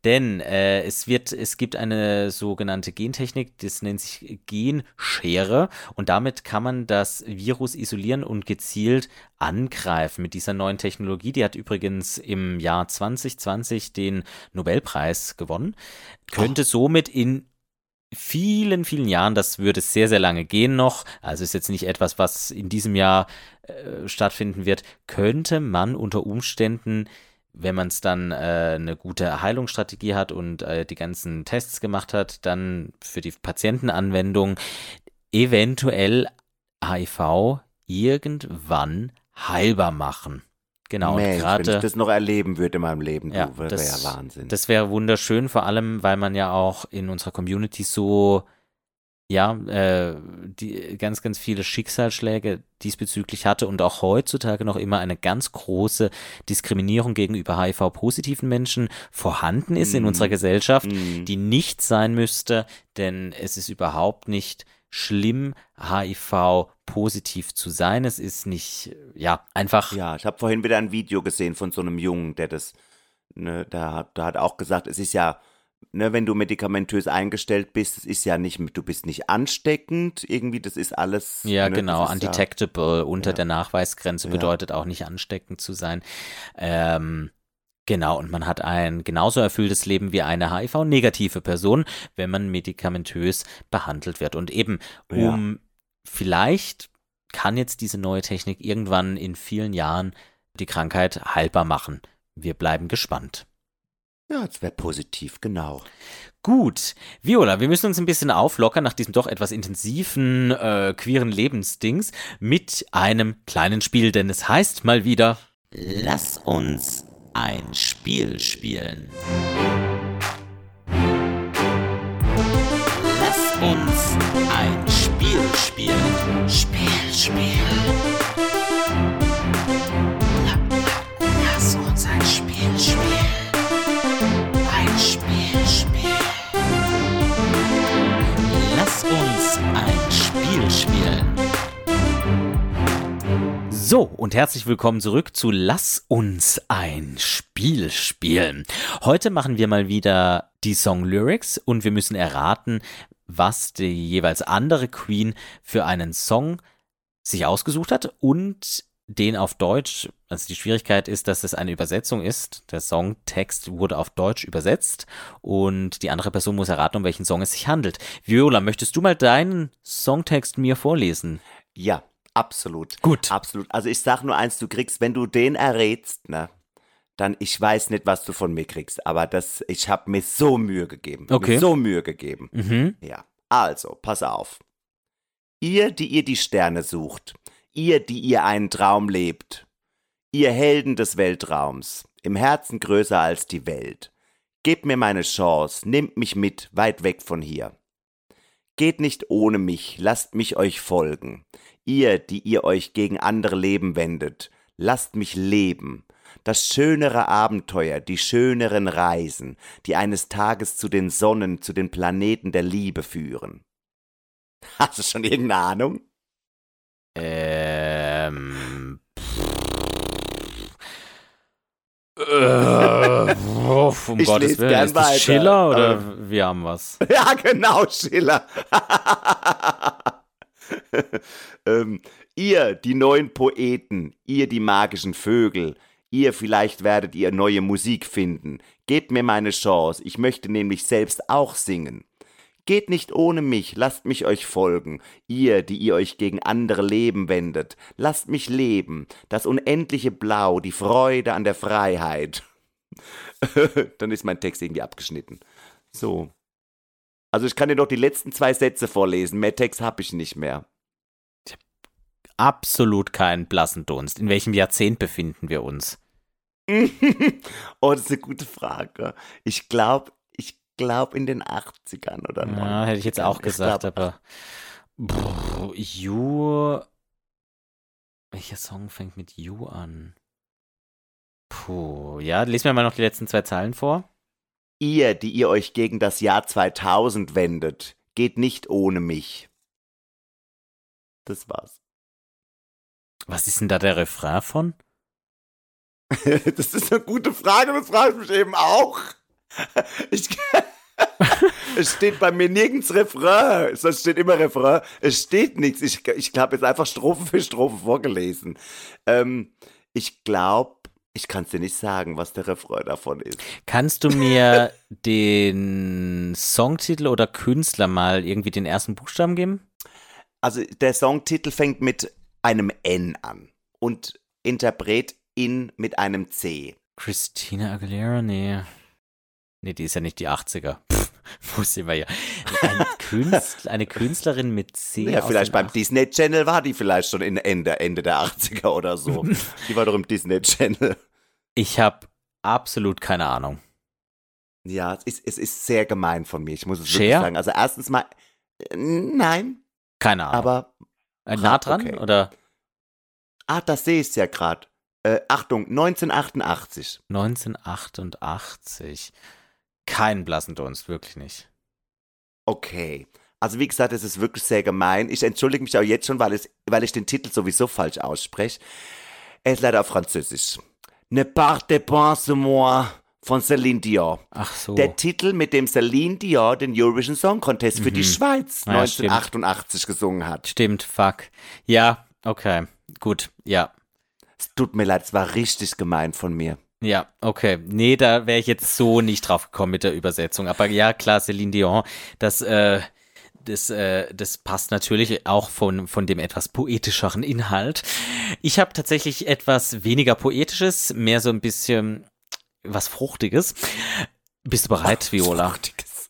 Denn es gibt eine sogenannte Gentechnik, das nennt sich Genschere und damit kann man das Virus isolieren und gezielt angreifen mit dieser neuen Technologie. Die hat übrigens im Jahr 2020 den Nobelpreis gewonnen. Könnte somit in vielen, vielen Jahren, das würde sehr, sehr lange gehen noch, also ist jetzt nicht etwas, was in diesem Jahr stattfinden wird, könnte man unter Umständen, wenn man es dann eine gute Heilungsstrategie hat und die ganzen Tests gemacht hat, dann für die Patientenanwendung eventuell HIV irgendwann heilbar machen. Genau, Mensch, und gerade wenn ich das noch erleben würde in meinem Leben, ja, wäre ja Wahnsinn. Das wäre wunderschön, vor allem, weil man ja auch in unserer Community so, ja, die ganz, ganz viele Schicksalsschläge diesbezüglich hatte und auch heutzutage noch immer eine ganz große Diskriminierung gegenüber HIV-positiven Menschen vorhanden ist in unserer Gesellschaft, die nicht sein müsste, denn es ist überhaupt nicht schlimm, HIV-positiv zu sein. Es ist nicht, ja, einfach. Ja, ich habe vorhin wieder ein Video gesehen von so einem Jungen, der das, ne, da hat auch gesagt, es ist ja, ne, wenn du medikamentös eingestellt bist, es ist ja nicht, du bist nicht ansteckend, irgendwie, das ist alles. Ja, ne, genau, das ist undetectable unter ja. der Nachweisgrenze Ja. bedeutet auch nicht ansteckend zu sein. Genau, und man hat ein genauso erfülltes Leben wie eine HIV-negative Person, wenn man medikamentös behandelt wird. Und eben, vielleicht kann jetzt diese neue Technik irgendwann in vielen Jahren die Krankheit heilbar machen. Wir bleiben gespannt. Ja, das wäre positiv, genau. Gut, Viola, wir müssen uns ein bisschen auflockern nach diesem doch etwas intensiven, queeren Lebensdings mit einem kleinen Spiel, denn es heißt mal wieder: Lass uns ein Spiel spielen. Lass uns ein Spiel spielen. Lass uns ein Spiel spielen. Ein Spiel. Lass uns ein Spiel spielen. So, und herzlich willkommen zurück zu Lass uns ein Spiel spielen. Heute machen wir mal wieder die Song-Lyrics und wir müssen erraten, was die jeweils andere Queen für einen Song sich ausgesucht hat und den auf Deutsch, also die Schwierigkeit ist, dass es eine Übersetzung ist. Der Songtext wurde auf Deutsch übersetzt und die andere Person muss erraten, um welchen Song es sich handelt. Viola, möchtest du mal deinen Songtext mir vorlesen? Ja, absolut. Gut. Absolut. Also ich sag nur eins, du kriegst, wenn du den errätst, ne, dann, ich weiß nicht, was du von mir kriegst, aber ich habe mir so Mühe gegeben. Okay. Mir so Mühe gegeben. Mhm. Ja, also, pass auf. Ihr, die ihr die Sterne sucht, ihr, die ihr einen Traum lebt, ihr Helden des Weltraums, im Herzen größer als die Welt, gebt mir meine Chance, nehmt mich mit, weit weg von hier. Geht nicht ohne mich, lasst mich euch folgen. Ihr, die ihr euch gegen andere Leben wendet, lasst mich leben. Das schönere Abenteuer, die schöneren Reisen, die eines Tages zu den Sonnen, zu den Planeten der Liebe führen. Hast du schon irgendeine Ahnung? Um Ich Gottes lese Willen, gern ist das weiter. Schiller oder wir haben was? Ja, genau, Schiller. Ihr, die neuen Poeten, ihr, die magischen Vögel, ihr, vielleicht werdet ihr neue Musik finden. Gebt mir meine Chance, ich möchte nämlich selbst auch singen. Geht nicht ohne mich, lasst mich euch folgen. Ihr, die ihr euch gegen andere Leben wendet, lasst mich leben. Das unendliche Blau, die Freude an der Freiheit. Dann ist mein Text irgendwie abgeschnitten. So. Also ich kann dir noch die letzten 2 Sätze vorlesen. Mehr Text habe ich nicht mehr. Absolut keinen blassen Dunst. In welchem Jahrzehnt befinden wir uns? Oh, das ist eine gute Frage. Ich glaube in den 80ern oder 90ern. Ja, hätte ich jetzt auch gesagt, glaub, aber welcher Song fängt mit You an? Puh, ja, lesen wir mal noch die letzten 2 Zeilen vor. Ihr, die ihr euch gegen das Jahr 2000 wendet, geht nicht ohne mich. Das war's. Was ist denn da der Refrain von? Das ist eine gute Frage, das frage ich mich eben auch. Ich, es steht bei mir nirgends Refrain. Es steht immer Refrain. Es steht nichts. Ich habe jetzt einfach Strophe für Strophe vorgelesen. Ich glaube, ich kann es dir nicht sagen, was der Refrain davon ist. Kannst du mir den Songtitel oder Künstler mal irgendwie den ersten Buchstaben geben? Also der Songtitel fängt mit einem N an und Interpretin mit einem C. Christina Aguilera? Nee. Nee, die ist ja nicht die 80er. Wo sind wir hier? Eine Künstlerin mit C. Ja, vielleicht beim Disney Channel war die vielleicht schon Ende der 80er oder so. Die war doch im Disney Channel. Ich habe absolut keine Ahnung. Ja, es ist sehr gemein von mir, ich muss es Cher? wirklich sagen. Also erstens mal, nein, Keine Ahnung. aber nah dran, okay. oder? Das sehe ich ja gerade. Achtung, 1988. 1988. Kein blassen Dunst, wirklich nicht. Okay. Also wie gesagt, es ist wirklich sehr gemein. Ich entschuldige mich auch jetzt schon, weil ich den Titel sowieso falsch ausspreche. Er ist leider auf Französisch. Ne partez pas de moi von Céline Dion. Ach so. Der Titel, mit dem Céline Dion den Eurovision Song Contest für die Schweiz Ja, 1988 gesungen hat. Stimmt, fuck. Ja, okay, gut, ja. Es tut mir leid, es war richtig gemein von mir. Ja, okay. Nee, da wäre ich jetzt so nicht drauf gekommen mit der Übersetzung. Aber ja, klar, Céline Dion, das passt natürlich auch von dem etwas poetischeren Inhalt. Ich habe tatsächlich etwas weniger Poetisches, mehr so ein bisschen was Fruchtiges. Bist du bereit, Viola? Fruchtiges.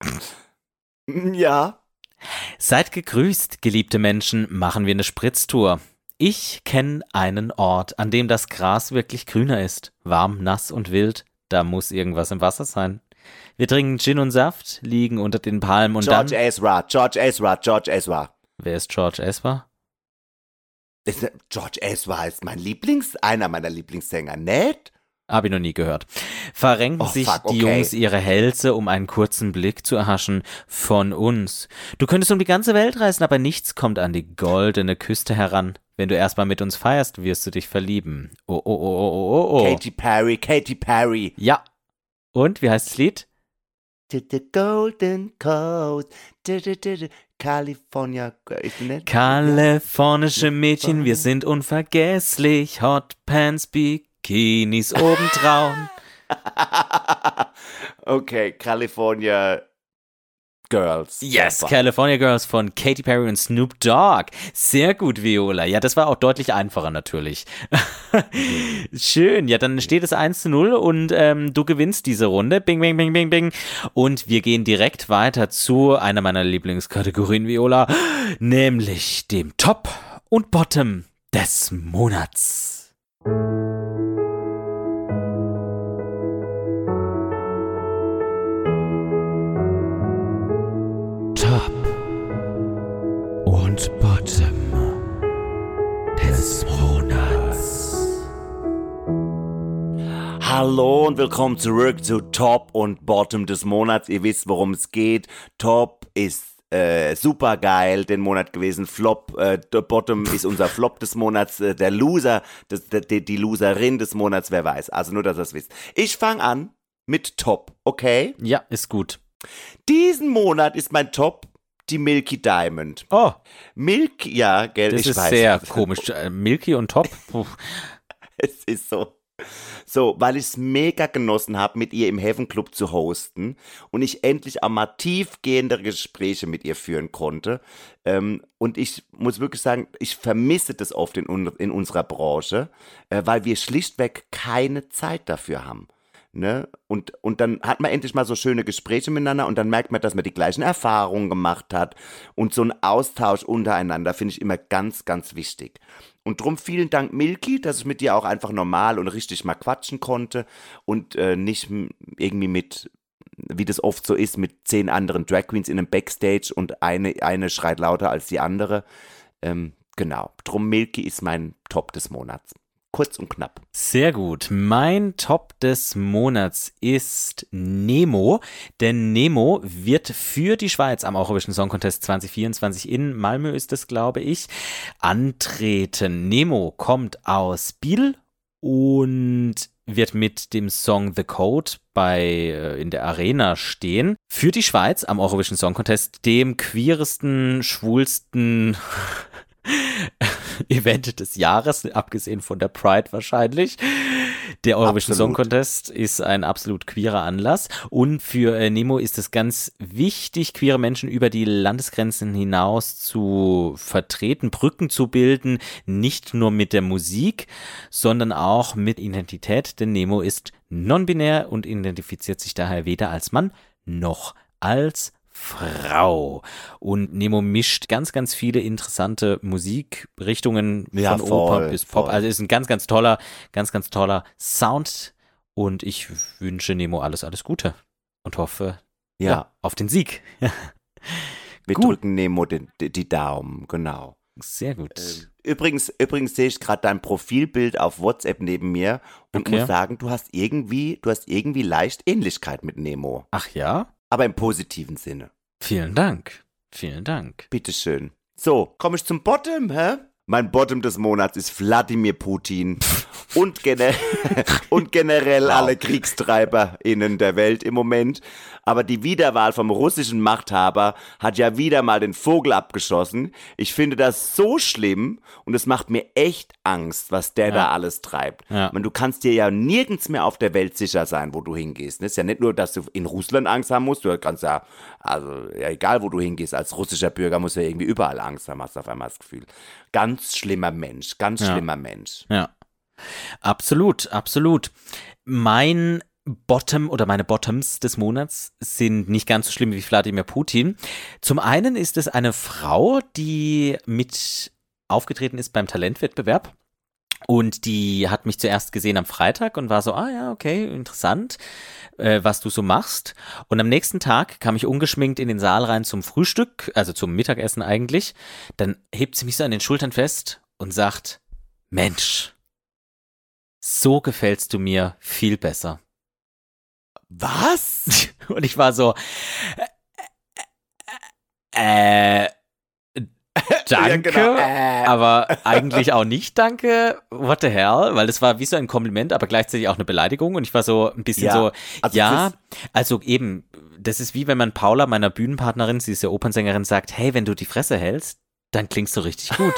Ja. Seid gegrüßt, geliebte Menschen, machen wir eine Spritztour. Ich kenne einen Ort, an dem das Gras wirklich grüner ist. Warm, nass und wild. Da muss irgendwas im Wasser sein. Wir trinken Gin und Saft, liegen unter den Palmen und George dann... George Ezra. Wer ist George Ezra? George Ezra ist einer meiner Lieblingssänger, nicht? Habe ich noch nie gehört. Verrenken sich die Jungs ihre Hälse, um einen kurzen Blick zu erhaschen von uns. Du könntest um die ganze Welt reisen, aber nichts kommt an die goldene Küste heran. Wenn du erstmal mit uns feierst, wirst du dich verlieben. Oh. Katy Perry. Ja. Und, wie heißt das Lied? To the Golden Coast. California. Ist die nicht? Kalifornische Mädchen, wir sind unvergesslich. Hot Pants, Bikinis obendrauf. Okay, California Girls. Yes, Super. California Girls von Katy Perry und Snoop Dogg. Sehr gut, Viola. Ja, das war auch deutlich einfacher natürlich. Schön. Ja, dann steht es 1:0 und du gewinnst diese Runde. Bing, bing, bing, bing, bing. Und wir gehen direkt weiter zu einer meiner Lieblingskategorien, Viola, nämlich dem Top und Bottom des Monats. Top und Bottom des Monats. Hallo und willkommen zurück zu Top und Bottom des Monats. Ihr wisst, worum es geht. Top ist super geil den Monat gewesen. Flop, Bottom ist unser Flop des Monats. Der Loser, die Loserin des Monats, wer weiß. Also nur, dass ihr es wisst. Ich fange an mit Top, okay? Ja, ist gut. Diesen Monat ist mein Top die Milky Diamond. Oh, Milky, ja, gell, das ich ist weiß. sehr komisch. Milky und Top. Puh. Es ist so. So, weil ich es mega genossen habe, mit ihr im Heaven Club zu hosten und ich endlich auch mal tiefgehendere Gespräche mit ihr führen konnte. Und ich muss wirklich sagen, ich vermisse das oft in unserer Branche, weil wir schlichtweg keine Zeit dafür haben. Ne? Und dann hat man endlich mal so schöne Gespräche miteinander und dann merkt man, dass man die gleichen Erfahrungen gemacht hat. Und so ein Austausch untereinander finde ich immer ganz, ganz wichtig. Und drum vielen Dank, Milky, dass ich mit dir auch einfach normal und richtig mal quatschen konnte und nicht irgendwie mit, wie das oft so ist, mit 10 anderen Drag Queens in einem Backstage und eine schreit lauter als die andere. Genau, drum Milky ist mein Top des Monats. Kurz und knapp. Sehr gut. Mein Top des Monats ist Nemo, denn Nemo wird für die Schweiz am Eurovision Song Contest 2024 in Malmö ist es, glaube ich, antreten. Nemo kommt aus Biel und wird mit dem Song The Code in der Arena stehen. Für die Schweiz am Eurovision Song Contest, dem queeresten, schwulsten Event des Jahres, abgesehen von der Pride wahrscheinlich. Der Eurovision Song Contest ist ein absolut queerer Anlass und für Nemo ist es ganz wichtig, queere Menschen über die Landesgrenzen hinaus zu vertreten, Brücken zu bilden, nicht nur mit der Musik, sondern auch mit Identität, denn Nemo ist non-binär und identifiziert sich daher weder als Mann noch als Frau. Und Nemo mischt ganz, ganz viele interessante Musikrichtungen von Oper bis Pop. Also ist ein ganz, ganz toller Sound und ich wünsche Nemo alles, alles Gute und hoffe auf den Sieg. Wir drücken Nemo die Daumen, genau. Sehr gut. Übrigens sehe ich gerade dein Profilbild auf WhatsApp neben mir und muss sagen, du hast irgendwie leicht Ähnlichkeit mit Nemo. Ach ja? Aber im positiven Sinne. Vielen Dank. Vielen Dank. Bitteschön. So, komme ich zum Bottom, hä? Mein Bottom des Monats ist Wladimir Putin und generell alle KriegstreiberInnen der Welt im Moment. Aber die Wiederwahl vom russischen Machthaber hat ja wieder mal den Vogel abgeschossen. Ich finde das so schlimm und es macht mir echt Angst, was der da alles treibt. Ja. Du kannst dir ja nirgends mehr auf der Welt sicher sein, wo du hingehst. Es ist ja nicht nur, dass du in Russland Angst haben musst, du kannst egal wo du hingehst, als russischer Bürger musst du ja irgendwie überall Angst haben, hast du auf einmal das Gefühl. Ganz schlimmer Mensch. Ja, absolut, absolut. Mein Bottom oder meine Bottoms des Monats sind nicht ganz so schlimm wie Wladimir Putin. Zum einen ist es eine Frau, die mit aufgetreten ist beim Talentwettbewerb. Und die hat mich zuerst gesehen am Freitag und war so, okay, interessant, was du so machst. Und am nächsten Tag kam ich ungeschminkt in den Saal rein zum Frühstück, also zum Mittagessen eigentlich. Dann hebt sie mich so an den Schultern fest und sagt, Mensch, so gefällst du mir viel besser. Was? Und ich war so, danke, ja, genau. Aber eigentlich auch nicht danke, what the hell, weil das war wie so ein Kompliment, aber gleichzeitig auch eine Beleidigung und ich war so ein bisschen also eben, das ist wie wenn man Paula, meiner Bühnenpartnerin, sie ist ja Opernsängerin, sagt, hey, wenn du die Fresse hältst, dann klingst du richtig gut.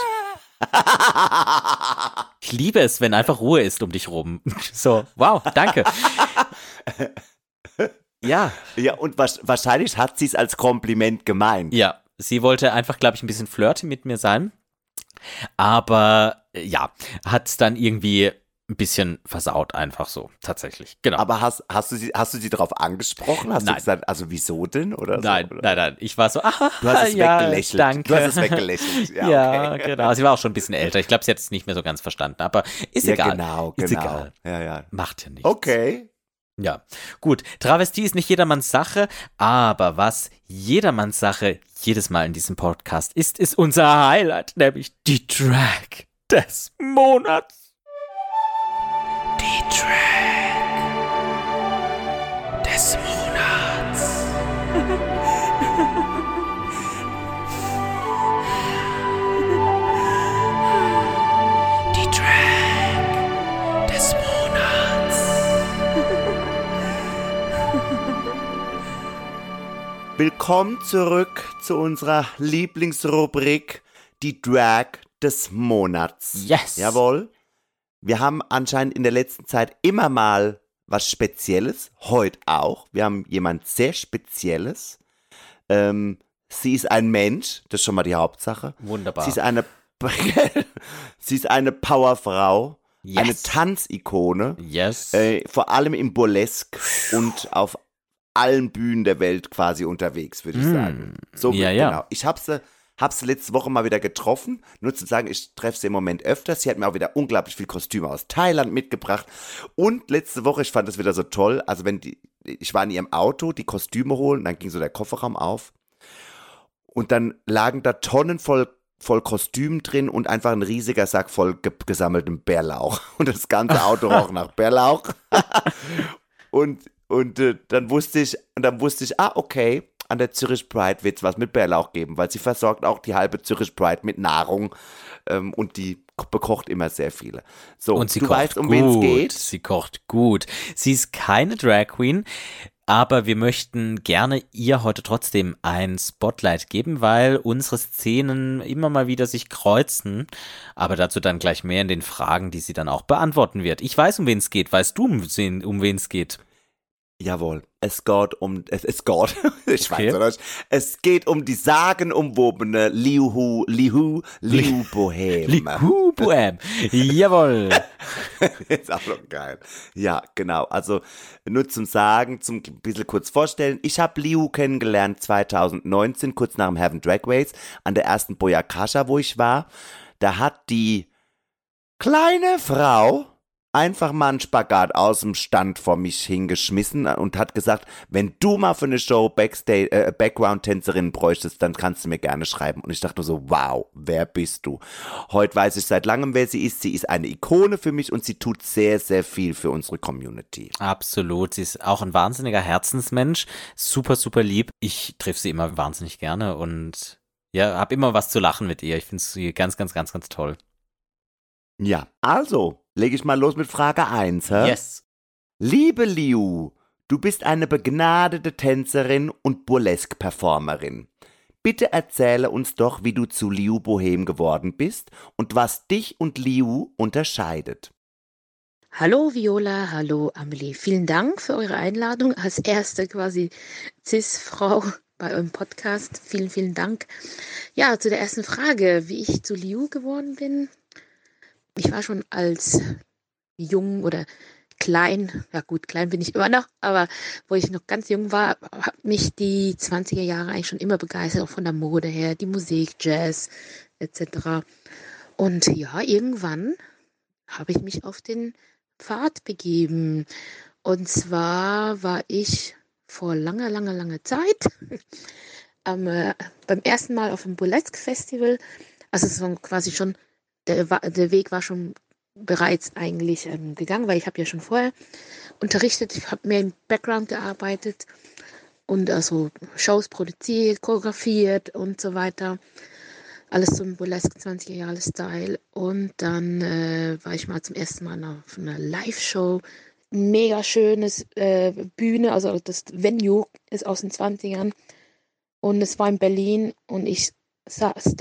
Ich liebe es, wenn einfach Ruhe ist um dich rum. So, wow, danke. Ja. Ja, und wahrscheinlich hat sie es als Kompliment gemeint. Ja, sie wollte einfach, glaube ich, ein bisschen flirty mit mir sein. Aber ja, hat es dann irgendwie ein bisschen versaut, einfach so, tatsächlich. Genau. Aber hast du sie darauf angesprochen? Hast du gesagt, also wieso denn? Oder nein, so, oder? nein. Ich war so, du hast es weggelächelt. Danke. Du hast es weggelächelt. Ja, okay. Genau. Sie war auch schon ein bisschen älter. Ich glaube, sie hat es nicht mehr so ganz verstanden. Aber ist egal. Genau. Ist egal. Ja. Macht ja nichts. Okay. Ja, gut. Travestie ist nicht jedermanns Sache, aber was jedermanns Sache jedes Mal in diesem Podcast ist unser Highlight, nämlich die Drag des Monats. Die Drag des Monats. Die Drag des Monats. Willkommen zurück zu unserer Lieblingsrubrik, die Drag des Monats. Yes. Jawohl. Wir haben anscheinend in der letzten Zeit immer mal was Spezielles, heute auch. Wir haben jemand sehr Spezielles. Sie ist ein Mensch, das ist schon mal die Hauptsache. Wunderbar. Sie ist eine Powerfrau, Yes. eine Tanzikone. Yes. Vor allem im Burlesque und auf allen Bühnen der Welt quasi unterwegs, würde ich sagen. So, ja. Genau. Ich habe sie letzte Woche mal wieder getroffen, nur zu sagen, ich treffe sie im Moment öfters. Sie hat mir auch wieder unglaublich viel Kostüme aus Thailand mitgebracht. Und letzte Woche, ich fand das wieder so toll, also ich war in ihrem Auto, die Kostüme holen, dann ging so der Kofferraum auf und dann lagen da Tonnen voll Kostümen drin und einfach ein riesiger Sack voll gesammeltem Bärlauch. Und das ganze Auto roch nach Bärlauch. Und dann wusste ich, okay, an der Zürich Pride wird es was mit Bärlauch geben, weil sie versorgt auch die halbe Zürich Pride mit Nahrung und die bekocht immer sehr viele. So, Und sie du kocht weißt, um wen es gut. geht? Sie kocht gut. Sie ist keine Drag Queen, aber wir möchten gerne ihr heute trotzdem ein Spotlight geben, weil unsere Szenen immer mal wieder sich kreuzen. Aber dazu dann gleich mehr in den Fragen, die sie dann auch beantworten wird. Ich weiß, um wen es geht. Weißt du, um wen es geht? Jawohl, es geht Schweizerisch. Es geht um die sagenumwobene Liu Bohem. Liu Bohem. Jawohl. Ist auch noch geil. Ja, genau. Also nur zum Sagen, zum ein bisschen kurz vorstellen. Ich habe Liu kennengelernt 2019, kurz nach dem Heaven Drag Race, an der ersten Boyakasha, wo ich war. Da hat die kleine Frau einfach mal einen Spagat aus dem Stand vor mich hingeschmissen und hat gesagt, wenn du mal für eine Show Background-Tänzerin bräuchtest, dann kannst du mir gerne schreiben. Und ich dachte nur so, wow, wer bist du? Heute weiß ich seit langem, wer sie ist. Sie ist eine Ikone für mich und sie tut sehr, sehr viel für unsere Community. Absolut. Sie ist auch ein wahnsinniger Herzensmensch. Super, super lieb. Ich treffe sie immer wahnsinnig gerne und ja, habe immer was zu lachen mit ihr. Ich finde sie ganz, ganz, ganz, ganz toll. Ja, also, lege ich mal los mit Frage 1, hä? Yes. Liebe Liu, du bist eine begnadete Tänzerin und Burlesque-Performerin. Bitte erzähle uns doch, wie du zu Liu Bohem geworden bist und was dich und Liu unterscheidet. Hallo Viola, hallo Amelie. Vielen Dank für eure Einladung als erste quasi Cis-Frau bei eurem Podcast. Vielen, vielen Dank. Ja, zu der ersten Frage, wie ich zu Liu geworden bin. Ich war schon als jung oder klein, ja gut, klein bin ich immer noch, aber wo ich noch ganz jung war, hat mich die 20er Jahre eigentlich schon immer begeistert, auch von der Mode her, die Musik, Jazz etc. Und ja, irgendwann habe ich mich auf den Pfad begeben. Und zwar war ich vor langer Zeit beim ersten Mal auf dem Burlesque Festival, also es war quasi schon der Weg war schon bereits eigentlich gegangen, weil ich habe ja schon vorher unterrichtet, ich habe mehr im Background gearbeitet und also Shows produziert, choreografiert und so weiter. Alles zum Burlesque 20er Jahre Style. Und dann war ich mal zum ersten Mal auf einer Live-Show. Mega schönes Bühne, also das Venue ist aus den 20ern. Und es war in Berlin und ich stand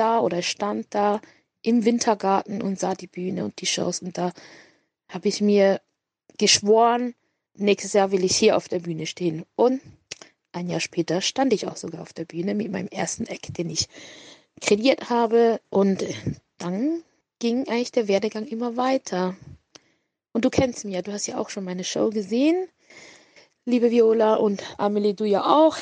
da im Wintergarten und sah die Bühne und die Shows. Und da habe ich mir geschworen, nächstes Jahr will ich hier auf der Bühne stehen. Und ein Jahr später stand ich auch sogar auf der Bühne mit meinem ersten Act, den ich kreiert habe. Und dann ging eigentlich der Werdegang immer weiter. Und du kennst mich ja, du hast ja auch schon meine Show gesehen, liebe Viola, und Amelie, du ja auch.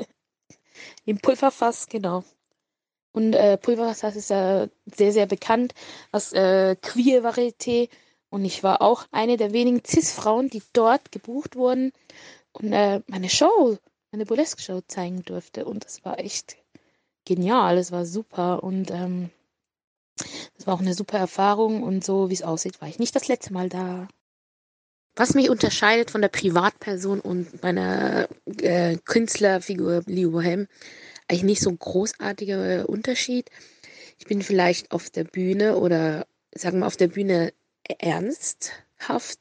Im Pulverfass, genau. Und Pulverfass ist ja sehr, sehr bekannt als Queer-Varieté. Und ich war auch eine der wenigen Cis-Frauen, die dort gebucht wurden und meine Burlesque-Show zeigen durfte. Und das war echt genial, es war super. Und das war auch eine super Erfahrung. Und so wie es aussieht, war ich nicht das letzte Mal da. Was mich unterscheidet von der Privatperson und meiner Künstlerfigur Liu Bohem, eigentlich nicht so ein großartiger Unterschied. Ich bin vielleicht auf der Bühne oder sagen wir auf der Bühne ernsthaft,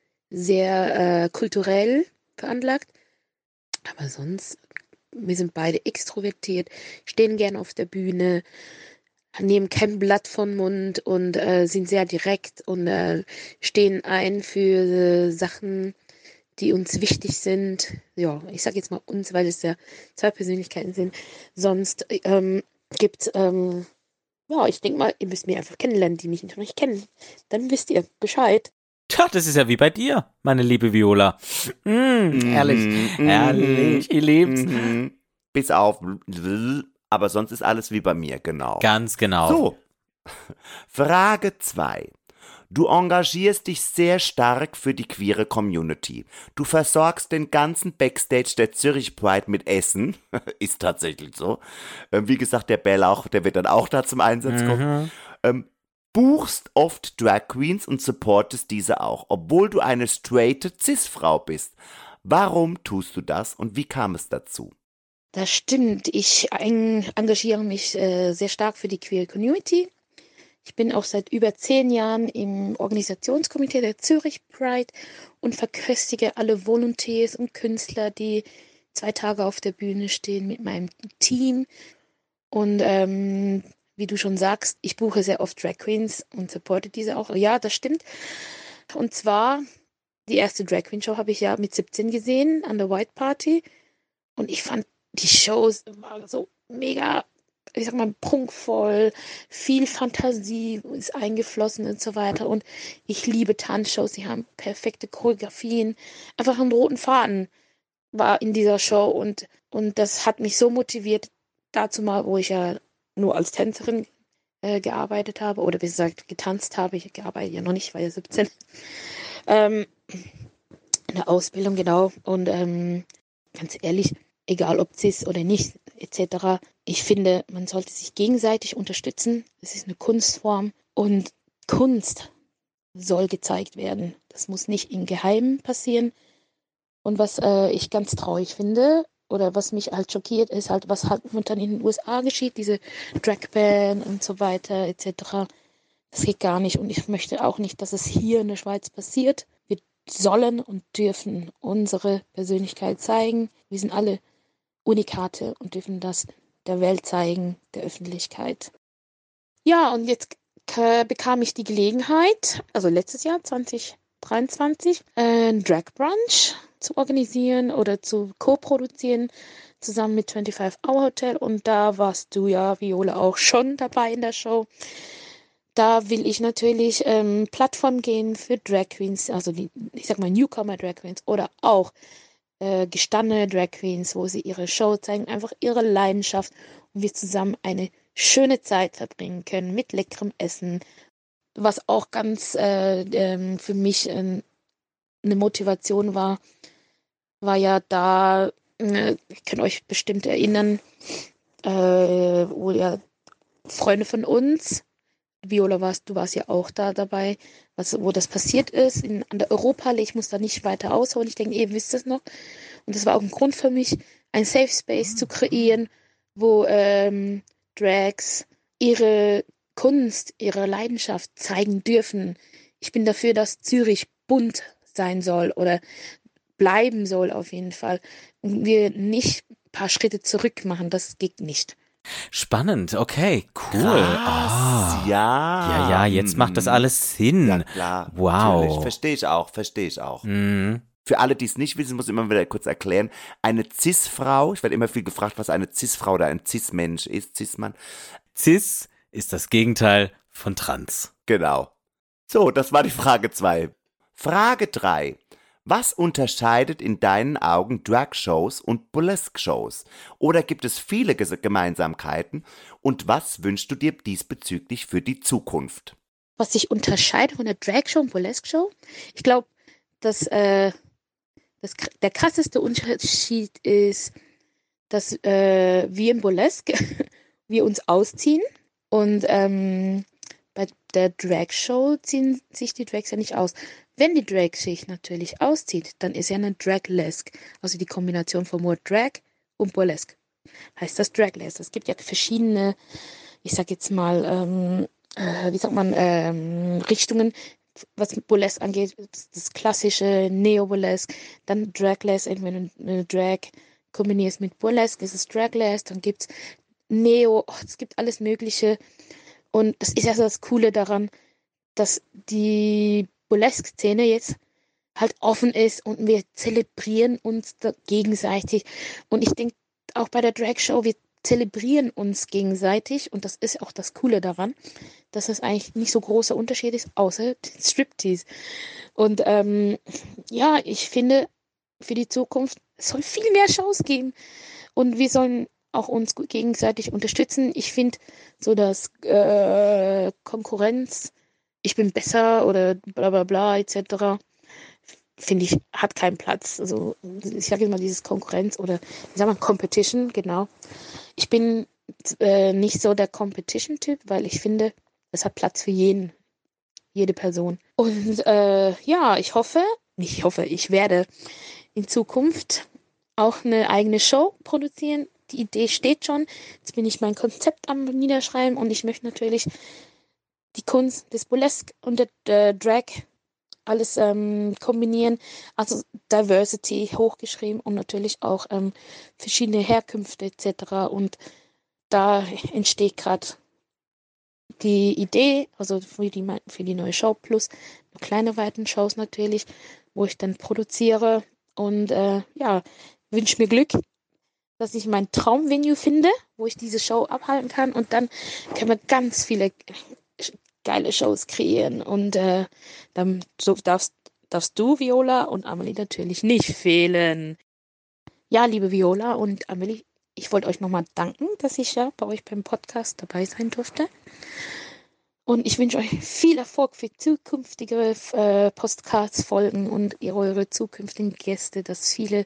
sehr kulturell veranlagt. Aber sonst, wir sind beide extrovertiert, stehen gerne auf der Bühne, nehmen kein Blatt vom Mund und sind sehr direkt und stehen ein für Sachen, die uns wichtig sind. Ja, ich sage jetzt mal uns, weil es ja zwei Persönlichkeiten sind. Sonst gibt ja, ich denke mal, ihr müsst mich einfach kennenlernen, die mich noch nicht kennen. Dann wisst ihr Bescheid. Tja, das ist ja wie bei dir, meine liebe Viola. Ehrlich, ehrlich, ihr Liebs. Bis auf, aber sonst ist alles wie bei mir, genau. Ganz genau. So, Frage 2. Du engagierst dich sehr stark für die queere Community. Du versorgst den ganzen Backstage der Zürich Pride mit Essen. Ist tatsächlich so. Wie gesagt, der Bärlauch, der wird dann auch da zum Einsatz kommen. Buchst oft Drag Queens und supportest diese auch, obwohl du eine straighte Cis-Frau bist. Warum tust du das und wie kam es dazu? Das stimmt. Ich engagiere mich sehr stark für die queere Community. Ich bin auch seit über 10 Jahren im Organisationskomitee der Zürich Pride und verköstige alle Volunteers und Künstler, die 2 Tage auf der Bühne stehen mit meinem Team. Und wie du schon sagst, ich buche sehr oft Drag Queens und supporte diese auch. Ja, das stimmt. Und zwar, die erste Drag Queen Show habe ich ja mit 17 gesehen an der White Party. Und ich fand, die Shows waren so mega, ich sag mal, prunkvoll, viel Fantasie ist eingeflossen und so weiter. Und ich liebe Tanzshows, die haben perfekte Choreografien, einfach einen roten Faden war in dieser Show. Und das hat mich so motiviert, dazu mal, wo ich ja nur als Tänzerin gearbeitet habe, oder wie gesagt, getanzt habe. Ich gearbeitet ja noch nicht, ich war ja 17. In der Ausbildung, genau. Und ganz ehrlich, egal ob cis oder nicht, etc. Ich finde, man sollte sich gegenseitig unterstützen. Es ist eine Kunstform und Kunst soll gezeigt werden. Das muss nicht im Geheimen passieren. Und was ich ganz traurig finde, oder was mich halt schockiert, ist halt, was halt momentan in den USA geschieht, diese Drag-Ban und so weiter, etc. Das geht gar nicht und ich möchte auch nicht, dass es hier in der Schweiz passiert. Wir sollen und dürfen unsere Persönlichkeit zeigen. Wir sind alle Unikate und dürfen das der Welt zeigen, der Öffentlichkeit. Ja, und jetzt bekam ich die Gelegenheit, also letztes Jahr, 2023, ein Drag Brunch zu organisieren oder zu co-produzieren, zusammen mit 25 Hour Hotel. Und da warst du ja, Viola, auch schon dabei in der Show. Da will ich natürlich Plattform gehen für Drag Queens, also die, ich sag mal Newcomer Drag Queens oder auch gestandene Drag Queens, wo sie ihre Show zeigen, einfach ihre Leidenschaft und wir zusammen eine schöne Zeit verbringen können mit leckerem Essen, was auch ganz für mich eine Motivation war ja da, ihr könnt euch bestimmt erinnern, wo ja Freunde von uns, Viola, du warst ja auch da dabei, wo das passiert ist, an der Europahalle. Ich muss da nicht weiter ausholen. Ich denke, ihr wisst es noch. Und das war auch ein Grund für mich, ein Safe Space zu kreieren, wo Drags ihre Kunst, ihre Leidenschaft zeigen dürfen. Ich bin dafür, dass Zürich bunt sein soll oder bleiben soll auf jeden Fall. Und wir nicht ein paar Schritte zurück machen. Das geht nicht. Spannend, okay, cool. Krass, ja. Ja, jetzt macht das alles Sinn. Ja, klar. Wow. Natürlich. Verstehe ich auch. Für alle, die es nicht wissen, muss ich immer wieder kurz erklären. Eine Cis-Frau, ich werde immer viel gefragt, was eine Cis-Frau oder ein Cis-Mensch ist, Cis-Mann. Cis ist das Gegenteil von Trans. Genau. So, das war die Frage 2. Frage 3. Was unterscheidet in deinen Augen Drag-Shows und Burlesque-Shows? Oder gibt es viele Gemeinsamkeiten? Und was wünschst du dir diesbezüglich für die Zukunft? Was sich unterscheidet von der Drag-Show und Burlesque-Show? Ich glaube, dass der krasseste Unterschied ist, dass wir im Burlesque wir uns ausziehen und bei der Drag-Show ziehen sich die Drags ja nicht aus. Wenn die Drag sich natürlich auszieht, dann ist ja eine Draglesque, also die Kombination von Wort Drag und Burlesque. Heißt das Draglesque. Es gibt ja verschiedene, ich sag jetzt mal, Richtungen, was Burlesque angeht. Das klassische Neo-Burlesque, dann Draglesque, wenn du eine Drag kombinierst mit Burlesque, ist es Draglesque, dann gibt es Neo, es gibt alles Mögliche. Und das ist ja das Coole daran, dass die Burlesque-Szene jetzt halt offen ist und wir zelebrieren uns gegenseitig. Und ich denke, auch bei der Drag-Show, wir zelebrieren uns gegenseitig und das ist auch das Coole daran, dass es eigentlich nicht so großer Unterschied ist, außer den Striptease. Und ich finde, für die Zukunft, es soll viel mehr Shows geben und wir sollen auch uns gegenseitig unterstützen. Ich finde so, dass Konkurrenz, ich bin besser oder bla bla bla etc., finde ich, hat keinen Platz. Also ich sage immer dieses Konkurrenz oder wie sagt man, Competition, genau. Ich bin nicht so der Competition-Typ, weil ich finde, es hat Platz für jede Person. Und ich werde in Zukunft auch eine eigene Show produzieren. Die Idee steht schon. Jetzt bin ich mein Konzept am Niederschreiben und ich möchte natürlich die Kunst des Burlesque und der Drag alles kombinieren. Also Diversity hochgeschrieben und natürlich auch verschiedene Herkünfte etc. Und da entsteht gerade die Idee, also für die neue Show plus noch kleine weiteren Shows natürlich, wo ich dann produziere und wünsche mir Glück, dass ich mein Traumvenue finde, wo ich diese Show abhalten kann und dann können wir ganz viele geile Shows kreieren und dann darfst du, Viola, und Amelie natürlich nicht fehlen. Ja, liebe Viola und Amelie, ich wollte euch nochmal danken, dass ich ja bei euch beim Podcast dabei sein durfte. Und ich wünsche euch viel Erfolg für zukünftige Podcasts-Folgen und eure zukünftigen Gäste, dass viele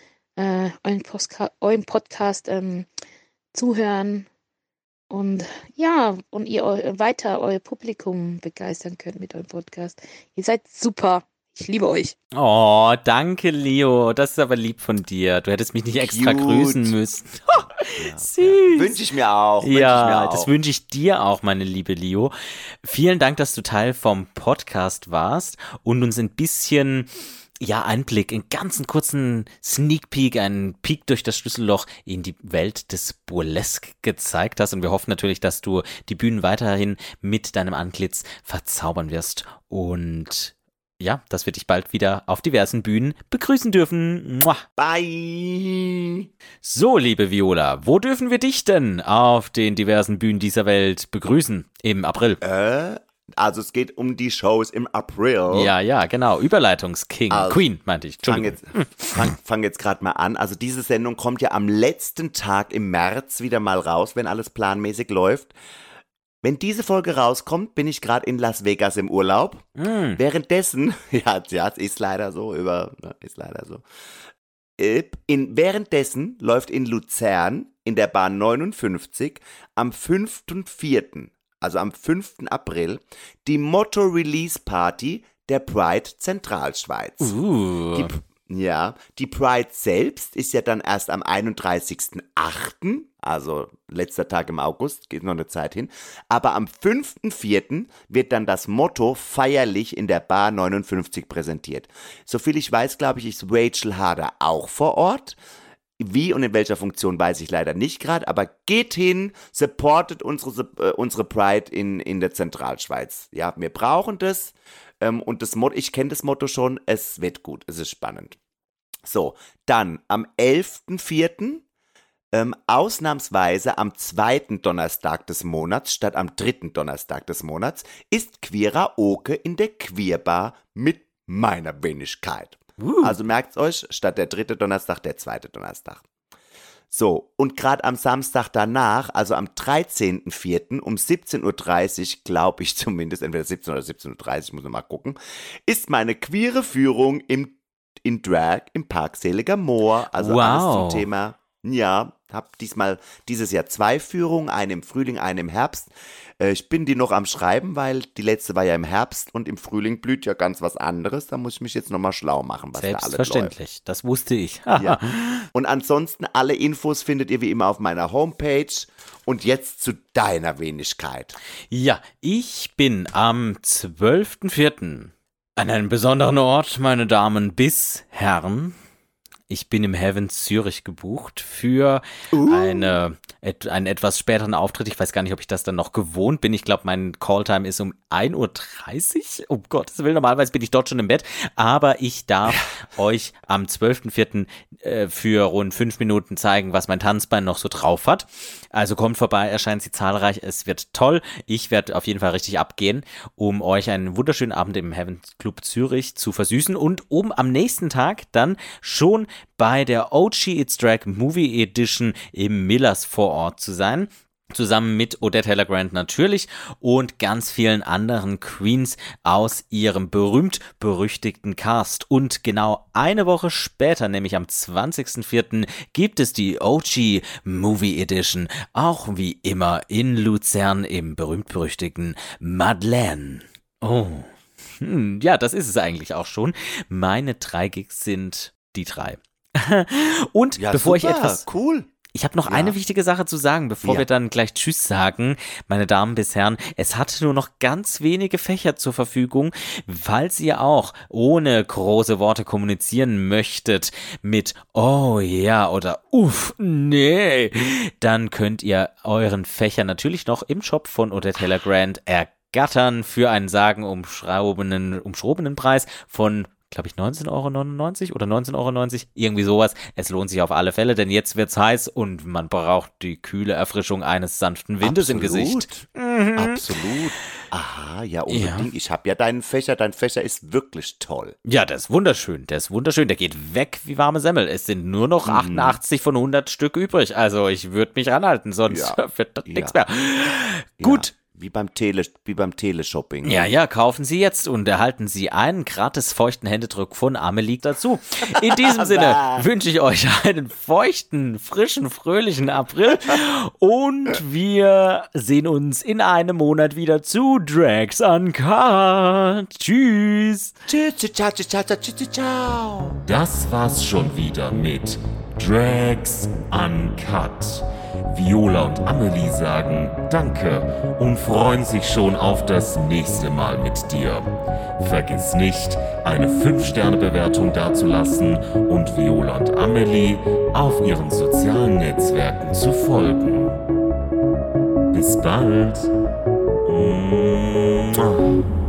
euren Podcast zuhören und ihr weiter euer Publikum begeistern könnt mit eurem Podcast. Ihr seid super. Ich liebe euch. Oh, danke, Leo. Das ist aber lieb von dir. Du hättest mich nicht extra grüßen müssen. Süß. Ja. Wünsche ich mir auch. Das wünsche ich dir auch, meine liebe Leo. Vielen Dank, dass du Teil vom Podcast warst und uns ein bisschen Einblick, einen ganzen kurzen Sneak Peek, einen Peek durch das Schlüsselloch in die Welt des Burlesque gezeigt hast. Und wir hoffen natürlich, dass du die Bühnen weiterhin mit deinem Antlitz verzaubern wirst. Und ja, dass wir dich bald wieder auf diversen Bühnen begrüßen dürfen. Mua. Bye! So, liebe Viola, wo dürfen wir dich denn auf den diversen Bühnen dieser Welt begrüßen im April? Also es geht um die Shows im April. Ja, genau. Überleitungsking. Also, Queen, meinte ich. Entschuldigung. Fang jetzt gerade mal an. Also diese Sendung kommt ja am letzten Tag im März wieder mal raus, wenn alles planmäßig läuft. Wenn diese Folge rauskommt, bin ich gerade in Las Vegas im Urlaub. Währenddessen, es ist leider so, währenddessen läuft in Luzern in der Bahn 59 am 5.4., also am 5. April, die Motto-Release-Party der Pride Zentralschweiz. Die Pride selbst ist ja dann erst am 31.8., also letzter Tag im August, geht noch eine Zeit hin. Aber am 5.4. wird dann das Motto feierlich in der Bar 59 präsentiert. Soviel ich weiß, glaube ich, ist Rachel Harder auch vor Ort. Wie und in welcher Funktion weiß ich leider nicht gerade, aber geht hin, supportet unsere Pride in der Zentralschweiz. Ja, wir brauchen das. Und das Motto, ich kenne das Motto schon, es wird gut, es ist spannend. So, dann am 11.4., ausnahmsweise am 2. Donnerstag des Monats statt am 3. Donnerstag des Monats, ist Queeraoke in der Queerbar mit meiner Wenigkeit. Also merkt's euch, statt der 3. Donnerstag, der 2. Donnerstag. So, und gerade am Samstag danach, also am 13.04. um 17.30 Uhr, glaube ich zumindest, entweder 17 oder 17.30 Uhr, muss ich mal gucken, ist meine queere Führung in Drag im Park Seliger Moor. Also alles zum Thema, habe dieses Jahr 2 Führungen, eine im Frühling, eine im Herbst. Ich bin die noch am Schreiben, weil die letzte war ja im Herbst und im Frühling blüht ja ganz was anderes. Da muss ich mich jetzt nochmal schlau machen, was da alles läuft. Selbstverständlich, das wusste ich. Ja. Und ansonsten, alle Infos findet ihr wie immer auf meiner Homepage. Und jetzt zu deiner Wenigkeit. Ja, ich bin am 12.04. an einem besonderen Ort, meine Damen bis Herren. Ich bin im Heaven Zürich gebucht für einen etwas späteren Auftritt. Ich weiß gar nicht, ob ich das dann noch gewohnt bin. Ich glaube, mein Calltime ist um 1.30 Uhr. Um Gottes Willen, normalerweise bin ich dort schon im Bett. Aber ich darf euch am 12.04. Für rund 5 Minuten zeigen, was mein Tanzbein noch so drauf hat. Also kommt vorbei, erscheint sie zahlreich. Es wird toll. Ich werde auf jeden Fall richtig abgehen, um euch einen wunderschönen Abend im Heaven Club Zürich zu versüßen und um am nächsten Tag dann schon bei der OG It's Drag Movie Edition im Millers vor Ort zu sein. Zusammen mit Odette Heller-Grant natürlich und ganz vielen anderen Queens aus ihrem berühmt-berüchtigten Cast. Und genau eine Woche später, nämlich am 20.04., gibt es die OG Movie Edition, auch wie immer in Luzern im berühmt-berüchtigten Madeleine. Oh, ja, das ist es eigentlich auch schon. Meine 3 Gigs sind die 3. Und ja, bevor super, ich etwas... cool. Ich habe noch eine wichtige Sache zu sagen, bevor wir dann gleich Tschüss sagen, meine Damen bis Herren. Es hatte nur noch ganz wenige Fächer zur Verfügung. Falls ihr auch ohne große Worte kommunizieren möchtet mit oh ja oder uff, nee, dann könnt ihr euren Fächer natürlich noch im Shop von Odette Heller-Grant ergattern für einen sagenumschrobenen Preis von, glaube ich, 19,99 € oder 19,90 €, irgendwie sowas. Es lohnt sich auf alle Fälle, denn jetzt wird's heiß und man braucht die kühle Erfrischung eines sanften Windes im Gesicht. Absolut. Aha, ja, unbedingt. Ich habe ja deinen Fächer. Dein Fächer ist wirklich toll. Ja, der ist wunderschön. Der geht weg wie warme Semmel. Es sind nur noch 88 von 100 Stück übrig. Also ich würde mich ranhalten, sonst wird das nichts mehr. Gut. Wie beim Teleshopping. Ja, kaufen Sie jetzt und erhalten Sie einen gratis feuchten Händedruck von Amelie dazu. In diesem Sinne wünsche ich euch einen feuchten, frischen, fröhlichen April und wir sehen uns in einem Monat wieder zu Drags Uncut. Tschüss. Tschüss, ciao, ciao, ciao, ciao, ciao. Das war's schon wieder mit Drags Uncut. Viola und Amelie sagen Danke und freuen sich schon auf das nächste Mal mit dir. Vergiss nicht, eine 5-Sterne-Bewertung dazulassen und Viola und Amelie auf ihren sozialen Netzwerken zu folgen. Bis bald. Mua.